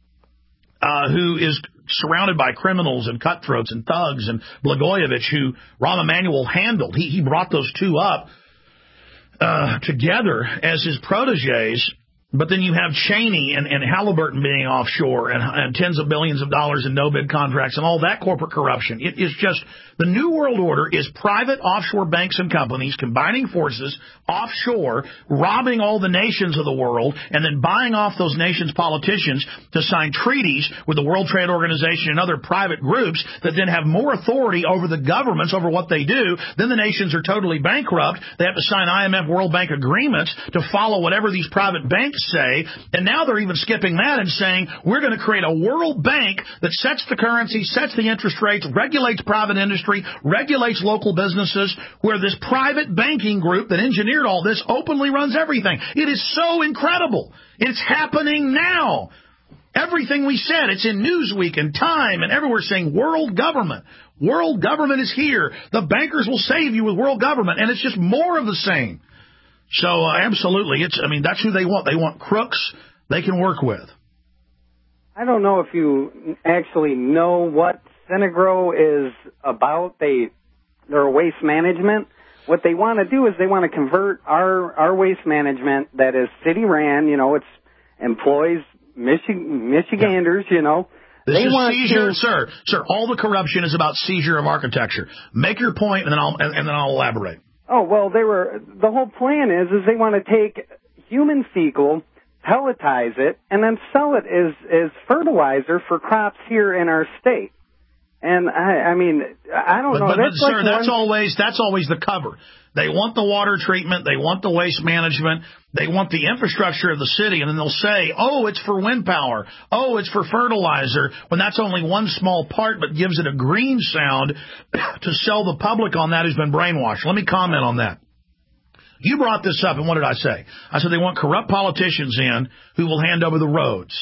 uh, who is surrounded by criminals and cutthroats and thugs, and Blagojevich, who Rahm Emanuel handled. He, he brought those two up uh, together as his protégés. But then you have Cheney and, and Halliburton being offshore, and, and tens of billions of dollars in no-bid contracts and all that corporate corruption. It is just, the New World Order is private offshore banks and companies combining forces offshore, robbing all the nations of the world, and then buying off those nations' politicians to sign treaties with the World Trade Organization and other private groups that then have more authority over the governments, over what they do. Then the nations are totally bankrupt. They have to sign I M F World Bank agreements to follow whatever these private banks say, and now they're even skipping that and saying, we're going to create a world bank that sets the currency, sets the interest rates, regulates private industry, regulates local businesses, where this private banking group that engineered all this openly runs everything. It is so incredible. It's happening now. Everything we said, it's in Newsweek and Time and everywhere saying world government. World government is here. The bankers will save you with world government, and it's just more of the same. So, uh, absolutely, it's. I mean, that's who they want. They want crooks they can work with. I don't know if you actually know what Synagro is about. They, they're waste management. What they want to do is they want to convert our, our waste management that is city-ran, you know, it's employs Michi- Michiganders, you know. This they is want seizure, to, sir. Sir, all the corruption is about seizure of architecture. Make your point, and then I'll and, and then I'll elaborate. Oh, well, they were, the whole plan is, is they want to take human fecal, pelletize it, and then sell it as, as fertilizer for crops here in our state. And I, I mean, I don't but, know. But, that's but like sir, that's one... always that's always the cover. They want the water treatment, they want the waste management, they want the infrastructure of the city, and then they'll say, oh, it's for wind power, oh, it's for fertilizer, when that's only one small part, but gives it a green sound to sell the public on that who's been brainwashed. Let me comment on that. You brought this up, and what did I say? I said they want corrupt politicians in who will hand over the roads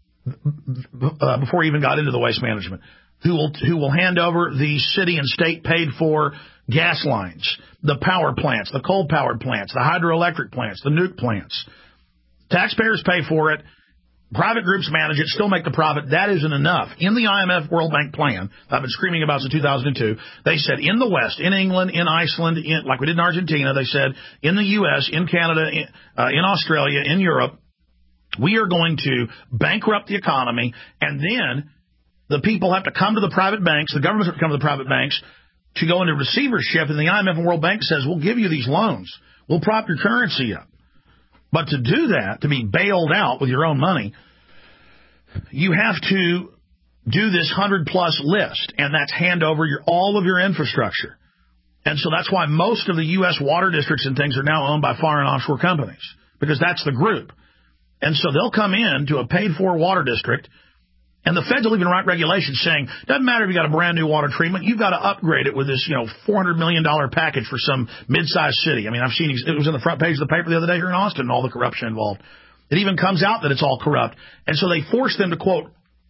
uh, before he even got into the waste management, who will who will hand over the city and state paid for gas lines, the power plants, the coal-powered plants, the hydroelectric plants, the nuke plants. Taxpayers pay for it. Private groups manage it, still make the profit. That isn't enough. In the I M F World Bank plan, I've been screaming about since two thousand two, they said in the West, in England, in Iceland, in, like we did in Argentina, they said in the U S, in Canada, in, uh, in Australia, in Europe, we are going to bankrupt the economy, and then the people have to come to the private banks, the governments have to come to the private banks to go into receivership, and the I M F and World Bank says, we'll give you these loans. We'll prop your currency up. But to do that, to be bailed out with your own money, you have to do this hundred-plus list, and that's hand over your, all of your infrastructure. And so that's why most of the U S water districts and things are now owned by foreign offshore companies, because that's the group. And so they'll come in to a paid-for water district, and the feds will even write regulations saying, doesn't matter if you got a brand new water treatment, you've got to upgrade it with this, you know, four hundred million dollars package for some mid-sized city. I mean, I've seen, it was in the front page of the paper the other day here in Austin, and all the corruption involved. It even comes out that it's all corrupt. And so they force them to, quote,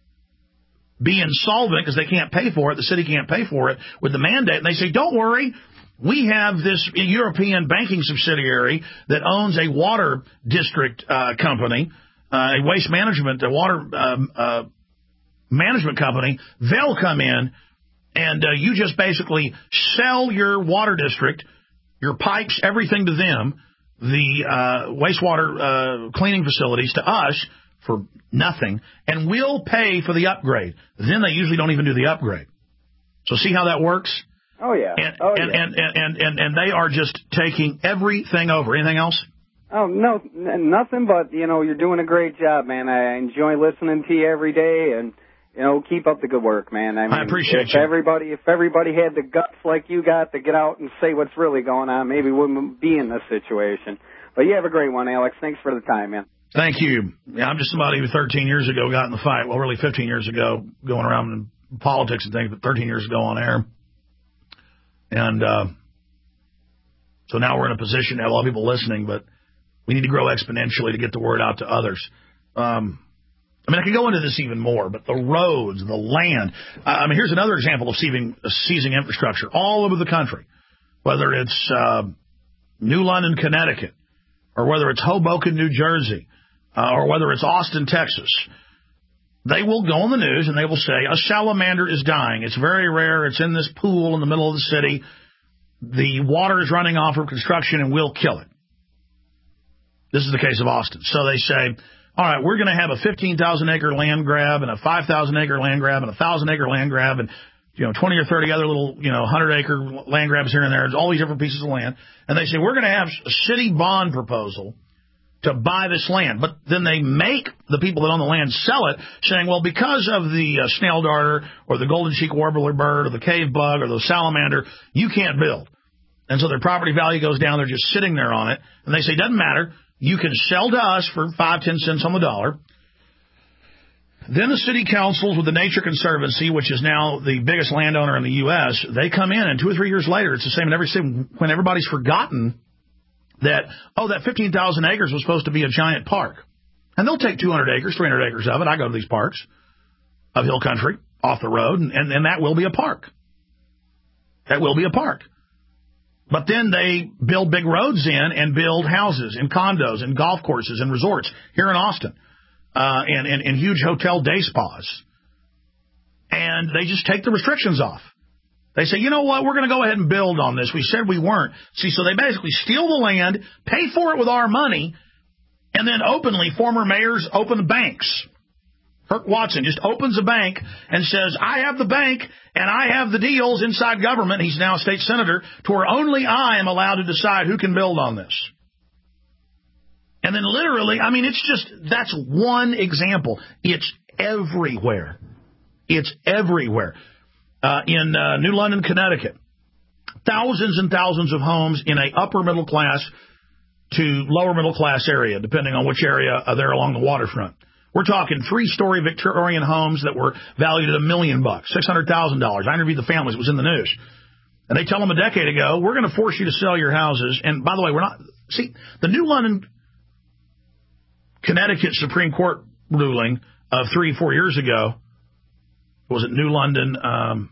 be insolvent because they can't pay for it. The city can't pay for it with the mandate. And they say, don't worry. We have this European banking subsidiary that owns a water district uh, company, uh, a waste management, a water um, uh, management company. They'll come in, and uh, you just basically sell your water district, your pipes, everything to them, the uh, wastewater uh, cleaning facilities to us for nothing, and we'll pay for the upgrade. Then they usually don't even do the upgrade. So see how that works? Oh, yeah. And, oh, and, yeah. and, and, and, and, and they are just taking everything over. Anything else? Oh, no, n- nothing but, you know, you're doing a great job, man. I enjoy listening to you every day, and, you know, keep up the good work, man. I, mean, I appreciate if you. Everybody, if everybody had the guts like you got to get out and say what's really going on, maybe we wouldn't be in this situation. But you have a great one, Alex. Thanks for the time, man. Thank you. Yeah, I'm just somebody who thirteen years ago got in the fight. Well, really fifteen years ago, going around in politics and things, but thirteen years ago on air. And uh, so now we're in a position to have a lot of people listening, but we need to grow exponentially to get the word out to others. Um, I mean, I could go into this even more, but the roads, the land. Uh, I mean, here's another example of seizing, uh, seizing infrastructure all over the country, whether it's uh, New London, Connecticut, or whether it's Hoboken, New Jersey, uh, or whether it's Austin, Texas. They will go on the news and they will say, a salamander is dying. It's very rare. It's in this pool in the middle of the city. The water is running off from construction and we'll kill it. This is the case of Austin. So they say, all right, we're going to have a fifteen thousand acre land grab and a five thousand acre land grab and a one thousand acre land grab and, you know, twenty or thirty other little, you know, one hundred acre land grabs here and there. There's all these different pieces of land. And they say, we're going to have a city bond proposal to buy this land. But then they make the people that own the land sell it, saying, well, because of the uh, snail darter or the golden cheek warbler bird or the cave bug or the salamander, you can't build. And so their property value goes down. They're just sitting there on it. And they say, doesn't matter. You can sell to us for five, ten cents on the dollar. Then the city councils with the Nature Conservancy, which is now the biggest landowner in the U S, they come in, and two or three years later, it's the same in every city when everybody's forgotten that, oh, that fifteen thousand acres was supposed to be a giant park. And they'll take two hundred acres, three hundred acres of it. I go to these parks of hill country off the road, and, and, and that will be a park. That will be a park. But then they build big roads in and build houses and condos and golf courses and resorts here in Austin. Uh, and, and, and huge hotel day spas. And they just take the restrictions off. They say, you know what, we're going to go ahead and build on this. We said we weren't. See, so they basically steal the land, pay for it with our money, and then openly, former mayors open banks. Kirk Watson just opens a bank and says, I have the bank and I have the deals inside government. He's now a state senator, to where only I am allowed to decide who can build on this. And then literally, I mean, it's just, that's one example. It's everywhere. It's everywhere. Uh, in uh, New London, Connecticut, thousands and thousands of homes in a upper middle class to lower middle class area, depending on which area uh, they're along the waterfront. We're talking three-story Victorian homes that were valued at a million bucks, six hundred thousand dollars. I interviewed the families. It was in the news. And they tell them a decade ago, we're going to force you to sell your houses. And by the way, we're not, see, the New London, Connecticut Supreme Court ruling of three, four years ago, was it New London, um,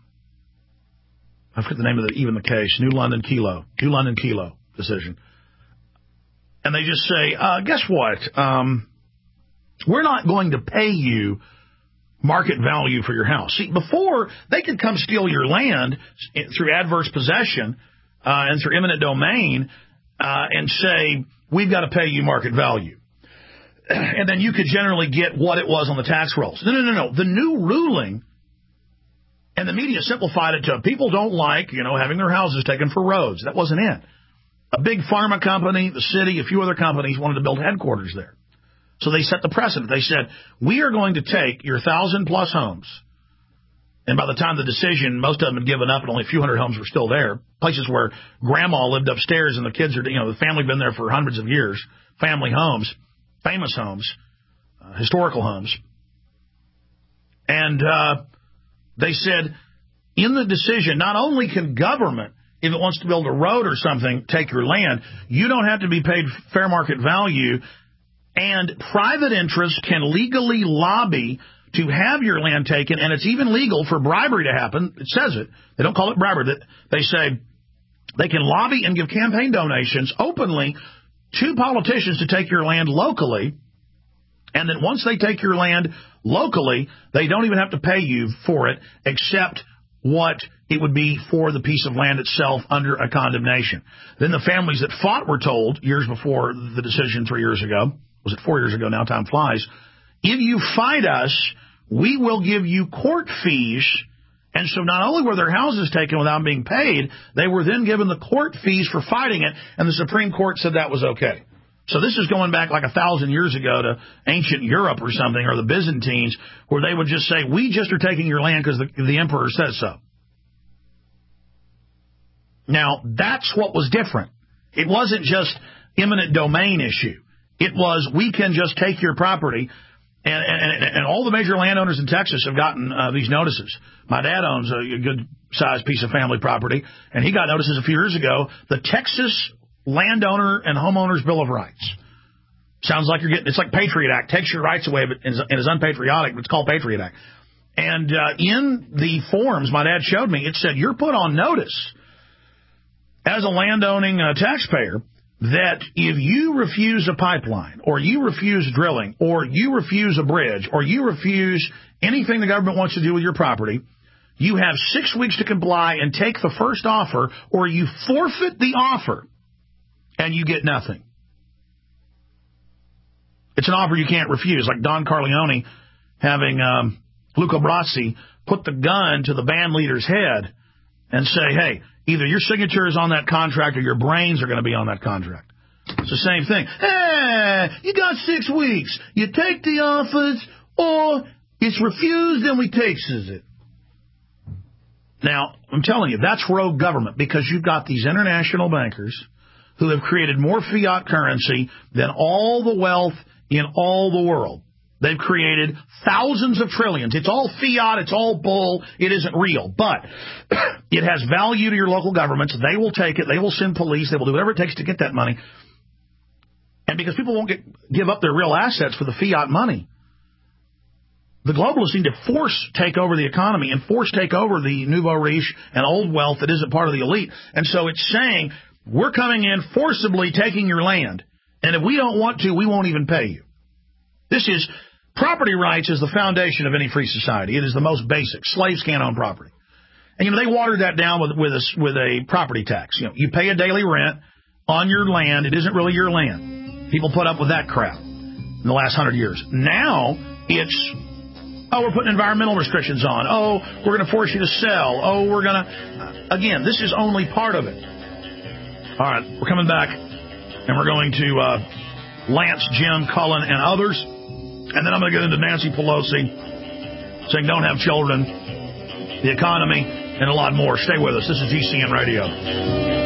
I forget the name of the, even the case, New London Kelo, New London Kelo decision. And they just say, uh, guess what? Um, we're not going to pay you market value for your house. See, before, they could come steal your land through adverse possession uh, and through eminent domain uh, and say, we've got to pay you market value. And then you could generally get what it was on the tax rolls. No, no, no, no. The new ruling, and the media simplified it to, people don't like, you know, having their houses taken for roads. That wasn't it. A big pharma company, the city, a few other companies wanted to build headquarters there. So they set the precedent. They said, we are going to take your thousand-plus homes, and by the time the decision, most of them had given up and only a few hundred homes were still there, places where grandma lived upstairs and the kids are, you know, the family had been there for hundreds of years, family homes, famous homes, uh, historical homes. And uh, they said, in the decision, not only can government, if it wants to build a road or something, take your land, you don't have to be paid fair market value, and private interests can legally lobby to have your land taken, and it's even legal for bribery to happen. It says it. They don't call it bribery. They say they can lobby and give campaign donations openly to politicians to take your land locally, and then once they take your land locally, they don't even have to pay you for it except what it would be for the piece of land itself under a condemnation. Then the families that fought were told years before the decision three years ago, was it four years ago now, time flies, if you fight us, we will give you court fees. And so not only were their houses taken without being paid, they were then given the court fees for fighting it, and the Supreme Court said that was okay. So this is going back like a thousand years ago to ancient Europe or something, or the Byzantines, where they would just say, we just are taking your land because the, the emperor says so. Now, that's what was different. It wasn't just eminent domain issue. It was, we can just take your property. And, and, and all the major landowners in Texas have gotten uh, these notices. My dad owns a, a good-sized piece of family property, and he got notices a few years ago. The Texas Landowner and Homeowners Bill of Rights. Sounds like you're getting, it's like Patriot Act. Takes your rights away, but and is unpatriotic, but it's called Patriot Act. And uh, in the forms my dad showed me, it said you're put on notice as a landowning uh, taxpayer that if you refuse a pipeline, or you refuse drilling, or you refuse a bridge, or you refuse anything the government wants to do with your property, you have six weeks to comply and take the first offer, or you forfeit the offer, and you get nothing. It's an offer you can't refuse, like Don Corleone having um, Luca Brasi put the gun to the band leader's head and say, hey, either your signature is on that contract or your brains are going to be on that contract. It's the same thing. Hey, you got six weeks. You take the offers, or it's refused and we takes it. Now, I'm telling you, that's rogue government, because you've got these international bankers who have created more fiat currency than all the wealth in all the world. They've created thousands of trillions. It's all fiat. It's all bull. It isn't real. But it has value to your local governments. They will take it. They will send police. They will do whatever it takes to get that money. And because people won't get, give up their real assets for the fiat money, the globalists need to force take over the economy and force take over the nouveau riche and old wealth that isn't part of the elite. And so it's saying, we're coming in forcibly taking your land. And if we don't want to, we won't even pay you. This is, property rights is the foundation of any free society. It is the most basic. Slaves can't own property. And, you know, they watered that down with, with, a, with a property tax. You know, you pay a daily rent on your land. It isn't really your land. People put up with that crap in the last hundred years. Now it's, oh, we're putting environmental restrictions on. Oh, we're going to force you to sell. Oh, we're going to... Again, this is only part of it. All right, we're coming back, and we're going to uh, Lance, Jim, Cullen, and others. And then I'm going to get into Nancy Pelosi saying don't have children, the economy, and a lot more. Stay with us. This is G C N Radio.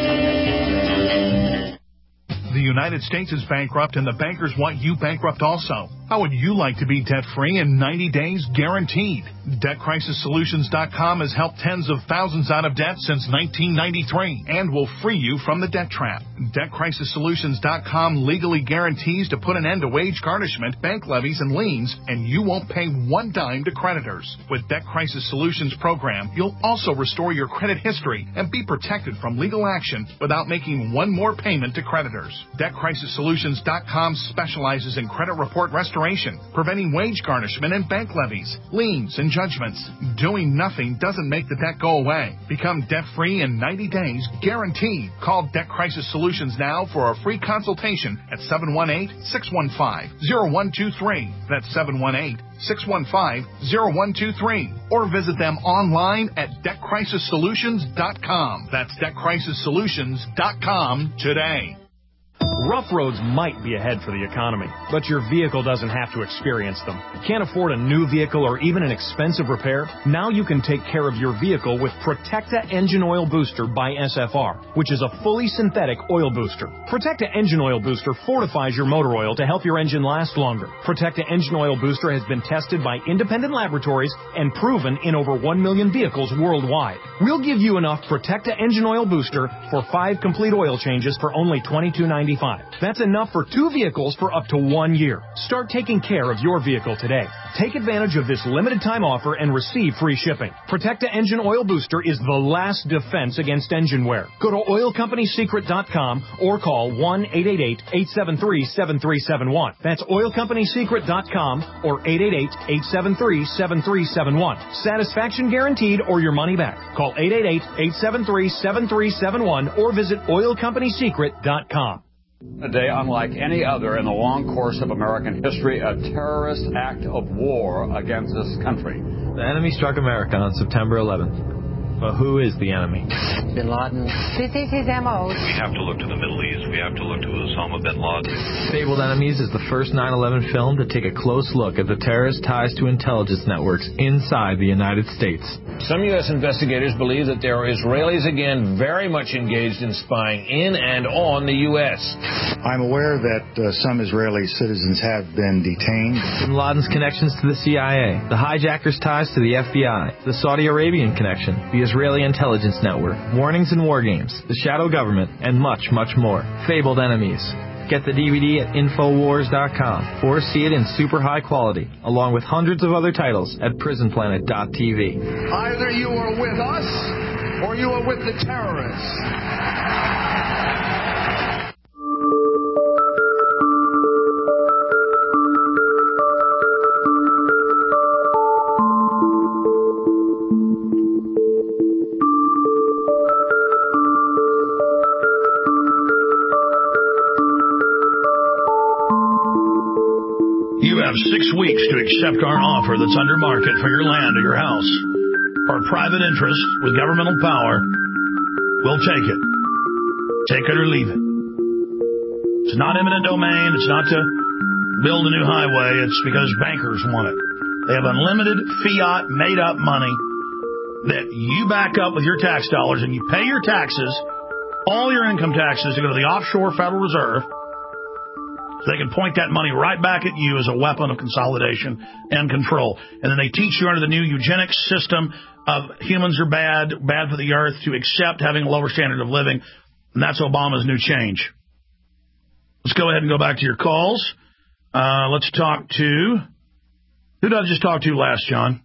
The United States is bankrupt, and the bankers want you bankrupt also. How would you like to be debt-free in ninety days guaranteed? Debt Crisis Solutions dot com has helped tens of thousands out of debt since nineteen ninety-three and will free you from the debt trap. Debt Crisis Solutions dot com legally guarantees to put an end to wage garnishment, bank levies, and liens, and you won't pay one dime to creditors. With Debt Crisis Solutions program, you'll also restore your credit history and be protected from legal action without making one more payment to creditors. Debt Crisis Solutions dot com specializes in credit report restoration, preventing wage garnishment and bank levies, liens, and judgments. Doing nothing doesn't make the debt go away. Become debt-free in ninety days, guaranteed. Call Debt Crisis Solutions now for a free consultation at seven one eight, six one five, zero one two three. That's seven one eight, six one five, zero one two three. Or visit them online at Debt Crisis Solutions dot com. That's Debt Crisis Solutions dot com today. Rough roads might be ahead for the economy, but your vehicle doesn't have to experience them. Can't afford a new vehicle or even an expensive repair? Now you can take care of your vehicle with Protecta Engine Oil Booster by S F R, which is a fully synthetic oil booster. Protecta Engine Oil Booster fortifies your motor oil to help your engine last longer. Protecta Engine Oil Booster has been tested by independent laboratories and proven in over one million vehicles worldwide. We'll give you enough Protecta Engine Oil Booster for five complete oil changes for only twenty-two ninety-five. That's enough for two vehicles for up to one year. Start taking care of your vehicle today. Take advantage of this limited time offer and receive free shipping. Protecta Engine Oil Booster is the last defense against engine wear. Go to oil company secret dot com or call one eight eight eight, eight seven three, seven three seven one. That's oil company secret dot com or eight eight eight, eight seven three, seven three seven one. Satisfaction guaranteed or your money back. Call eight eight eight, eight seven three, seven three seven one or visit oil company secret dot com. A day unlike any other in the long course of American history, a terrorist act of war against this country. The enemy struck America on September eleventh. But who is the enemy? Bin Laden. This is his M O. We have to look to the Middle East. We have to look to Osama bin Laden. Fabled Enemies is the first nine eleven film to take a close look at the terrorist ties to intelligence networks inside the United States. Some U S investigators believe that there are Israelis again very much engaged in spying in and on the U S. I'm aware that uh, some Israeli citizens have been detained. Bin Laden's connections to the C I A, the hijackers' ties to the F B I, the Saudi Arabian connection, the Israeli intelligence network, warnings and war games, the shadow government, and much, much more. Fabled Enemies. Get the D V D at infowars dot com or see it in super high quality, along with hundreds of other titles at prison planet dot t v. Either you are with us or you are with the terrorists. You have six weeks to accept our offer that's under market for your land or your house. Our private interest with governmental power will take it. Take it or leave it. It's not eminent domain. It's not to build a new highway. It's because bankers want it. They have unlimited fiat made-up money that you back up with your tax dollars, and you pay your taxes all your income taxes to go to the offshore Federal Reserve so they can point that money right back at you as a weapon of consolidation and control. And then they teach you under the new eugenics system of humans are bad, bad for the earth, to accept having a lower standard of living. And that's Obama's new change. Let's go ahead and go back to your calls. Uh, let's talk to... Who did I just talk to last, John?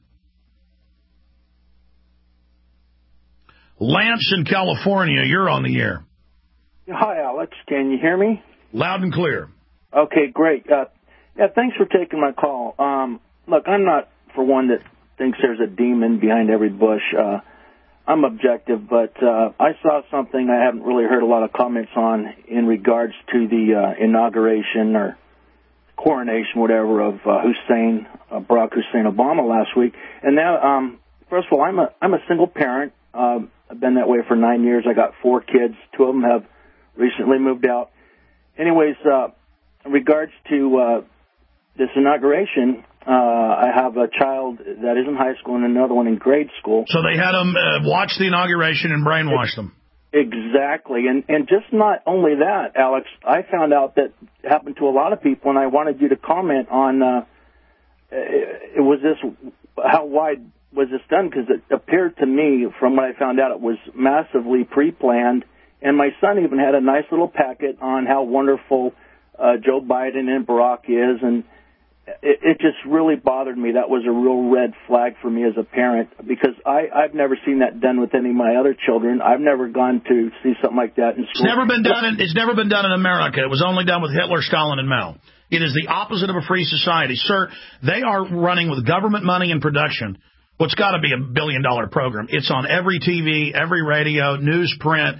Lance in California, you're on the air. Hi, Alex. Can you hear me? Loud and clear. Okay, great. Uh, yeah, thanks for taking my call. Um, look, I'm not for one that thinks there's a demon behind every bush. Uh, I'm objective, but uh, I saw something I haven't really heard a lot of comments on in regards to the uh, inauguration or coronation, whatever, of uh, Hussein, uh, Barack Hussein Obama last week. And now, um, first of all, I'm a I'm a single parent. Uh, I've been that way for nine years. I got four kids. Two of them have recently moved out. Anyways, uh, in regards to uh, this inauguration, uh, I have a child that is in high school and another one in grade school. So they had them uh, watch the inauguration and brainwash them. Exactly. And and just not only that, Alex, I found out that happened to a lot of people, and I wanted you to comment on, uh, it, was this, how wide was this done? Because it appeared to me, from what I found out, it was massively pre-planned. And my son even had a nice little packet on how wonderful uh, Joe Biden and Barack is, and it, it just really bothered me. That was a real red flag for me as a parent, because I, I've never seen that done with any of my other children. I've never gone to see something like that in school. It's never been done. In, it's never been done in America. It was only done with Hitler, Stalin, and Mao. It is the opposite of a free society, sir. They are running with government money and production what's got to be a billion-dollar program. It's on every T V, every radio, newsprint.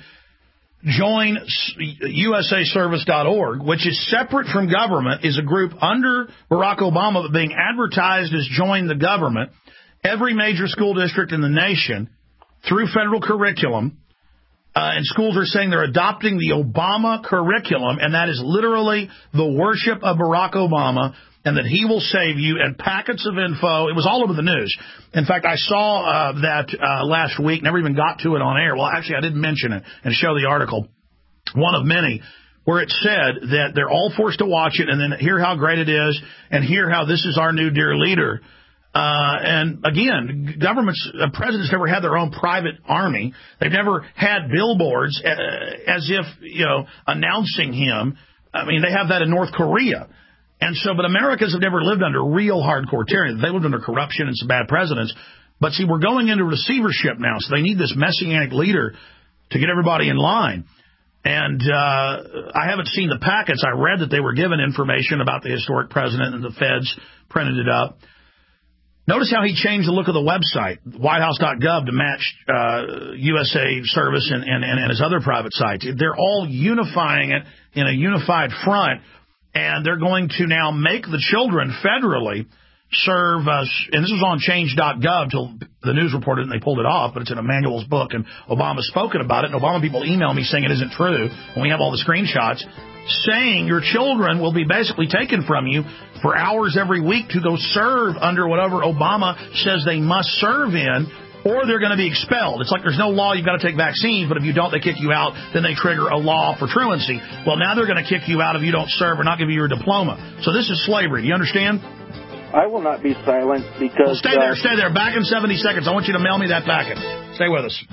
Join U S A Service dot org, which is separate from government, is a group under Barack Obama but being advertised as join the government. Every major school district in the nation, through federal curriculum, uh, and schools are saying they're adopting the Obama curriculum, and that is literally the worship of Barack Obama, and that he will save you, and packets of info. It was all over the news. In fact, I saw uh, that uh, last week, never even got to it on air. Well, actually, I didn't mention it and show the article, one of many, where it said that they're all forced to watch it and then hear how great it is and hear how this is our new dear leader. Uh, and again, governments, uh, presidents never had their own private army. They've never had billboards uh, as if, you know, announcing him. I mean, they have that in North Korea. And so, but Americans have never lived under real hardcore tyranny. They lived under corruption and some bad presidents. But see, we're going into receivership now, so they need this messianic leader to get everybody in line. And uh, I haven't seen the packets. I read that they were given information about the historic president, and the feds printed it up. Notice how he changed the look of the website, white house dot gov, to match uh, U S A Service and, and, and his other private sites. They're all unifying it in a unified front. And they're going to now make the children federally serve, uh, and this was on change dot gov till the news reported it and they pulled it off, but it's in Emanuel's book, and Obama's spoken about it, and Obama people email me saying it isn't true, and we have all the screenshots, saying your children will be basically taken from you for hours every week to go serve under whatever Obama says they must serve in, or they're going to be expelled. It's like there's no law, you've got to take vaccines, but if you don't, they kick you out, then they trigger a law for truancy. Well, now they're going to kick you out if you don't serve or not give you your diploma. So this is slavery. Do you understand? I will not be silent because... Well, stay there, uh, stay there. Back in seventy seconds. I want you to mail me that packet. Stay with us.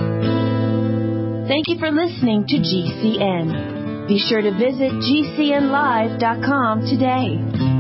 Thank you for listening to G C N. Be sure to visit G C N live dot com today.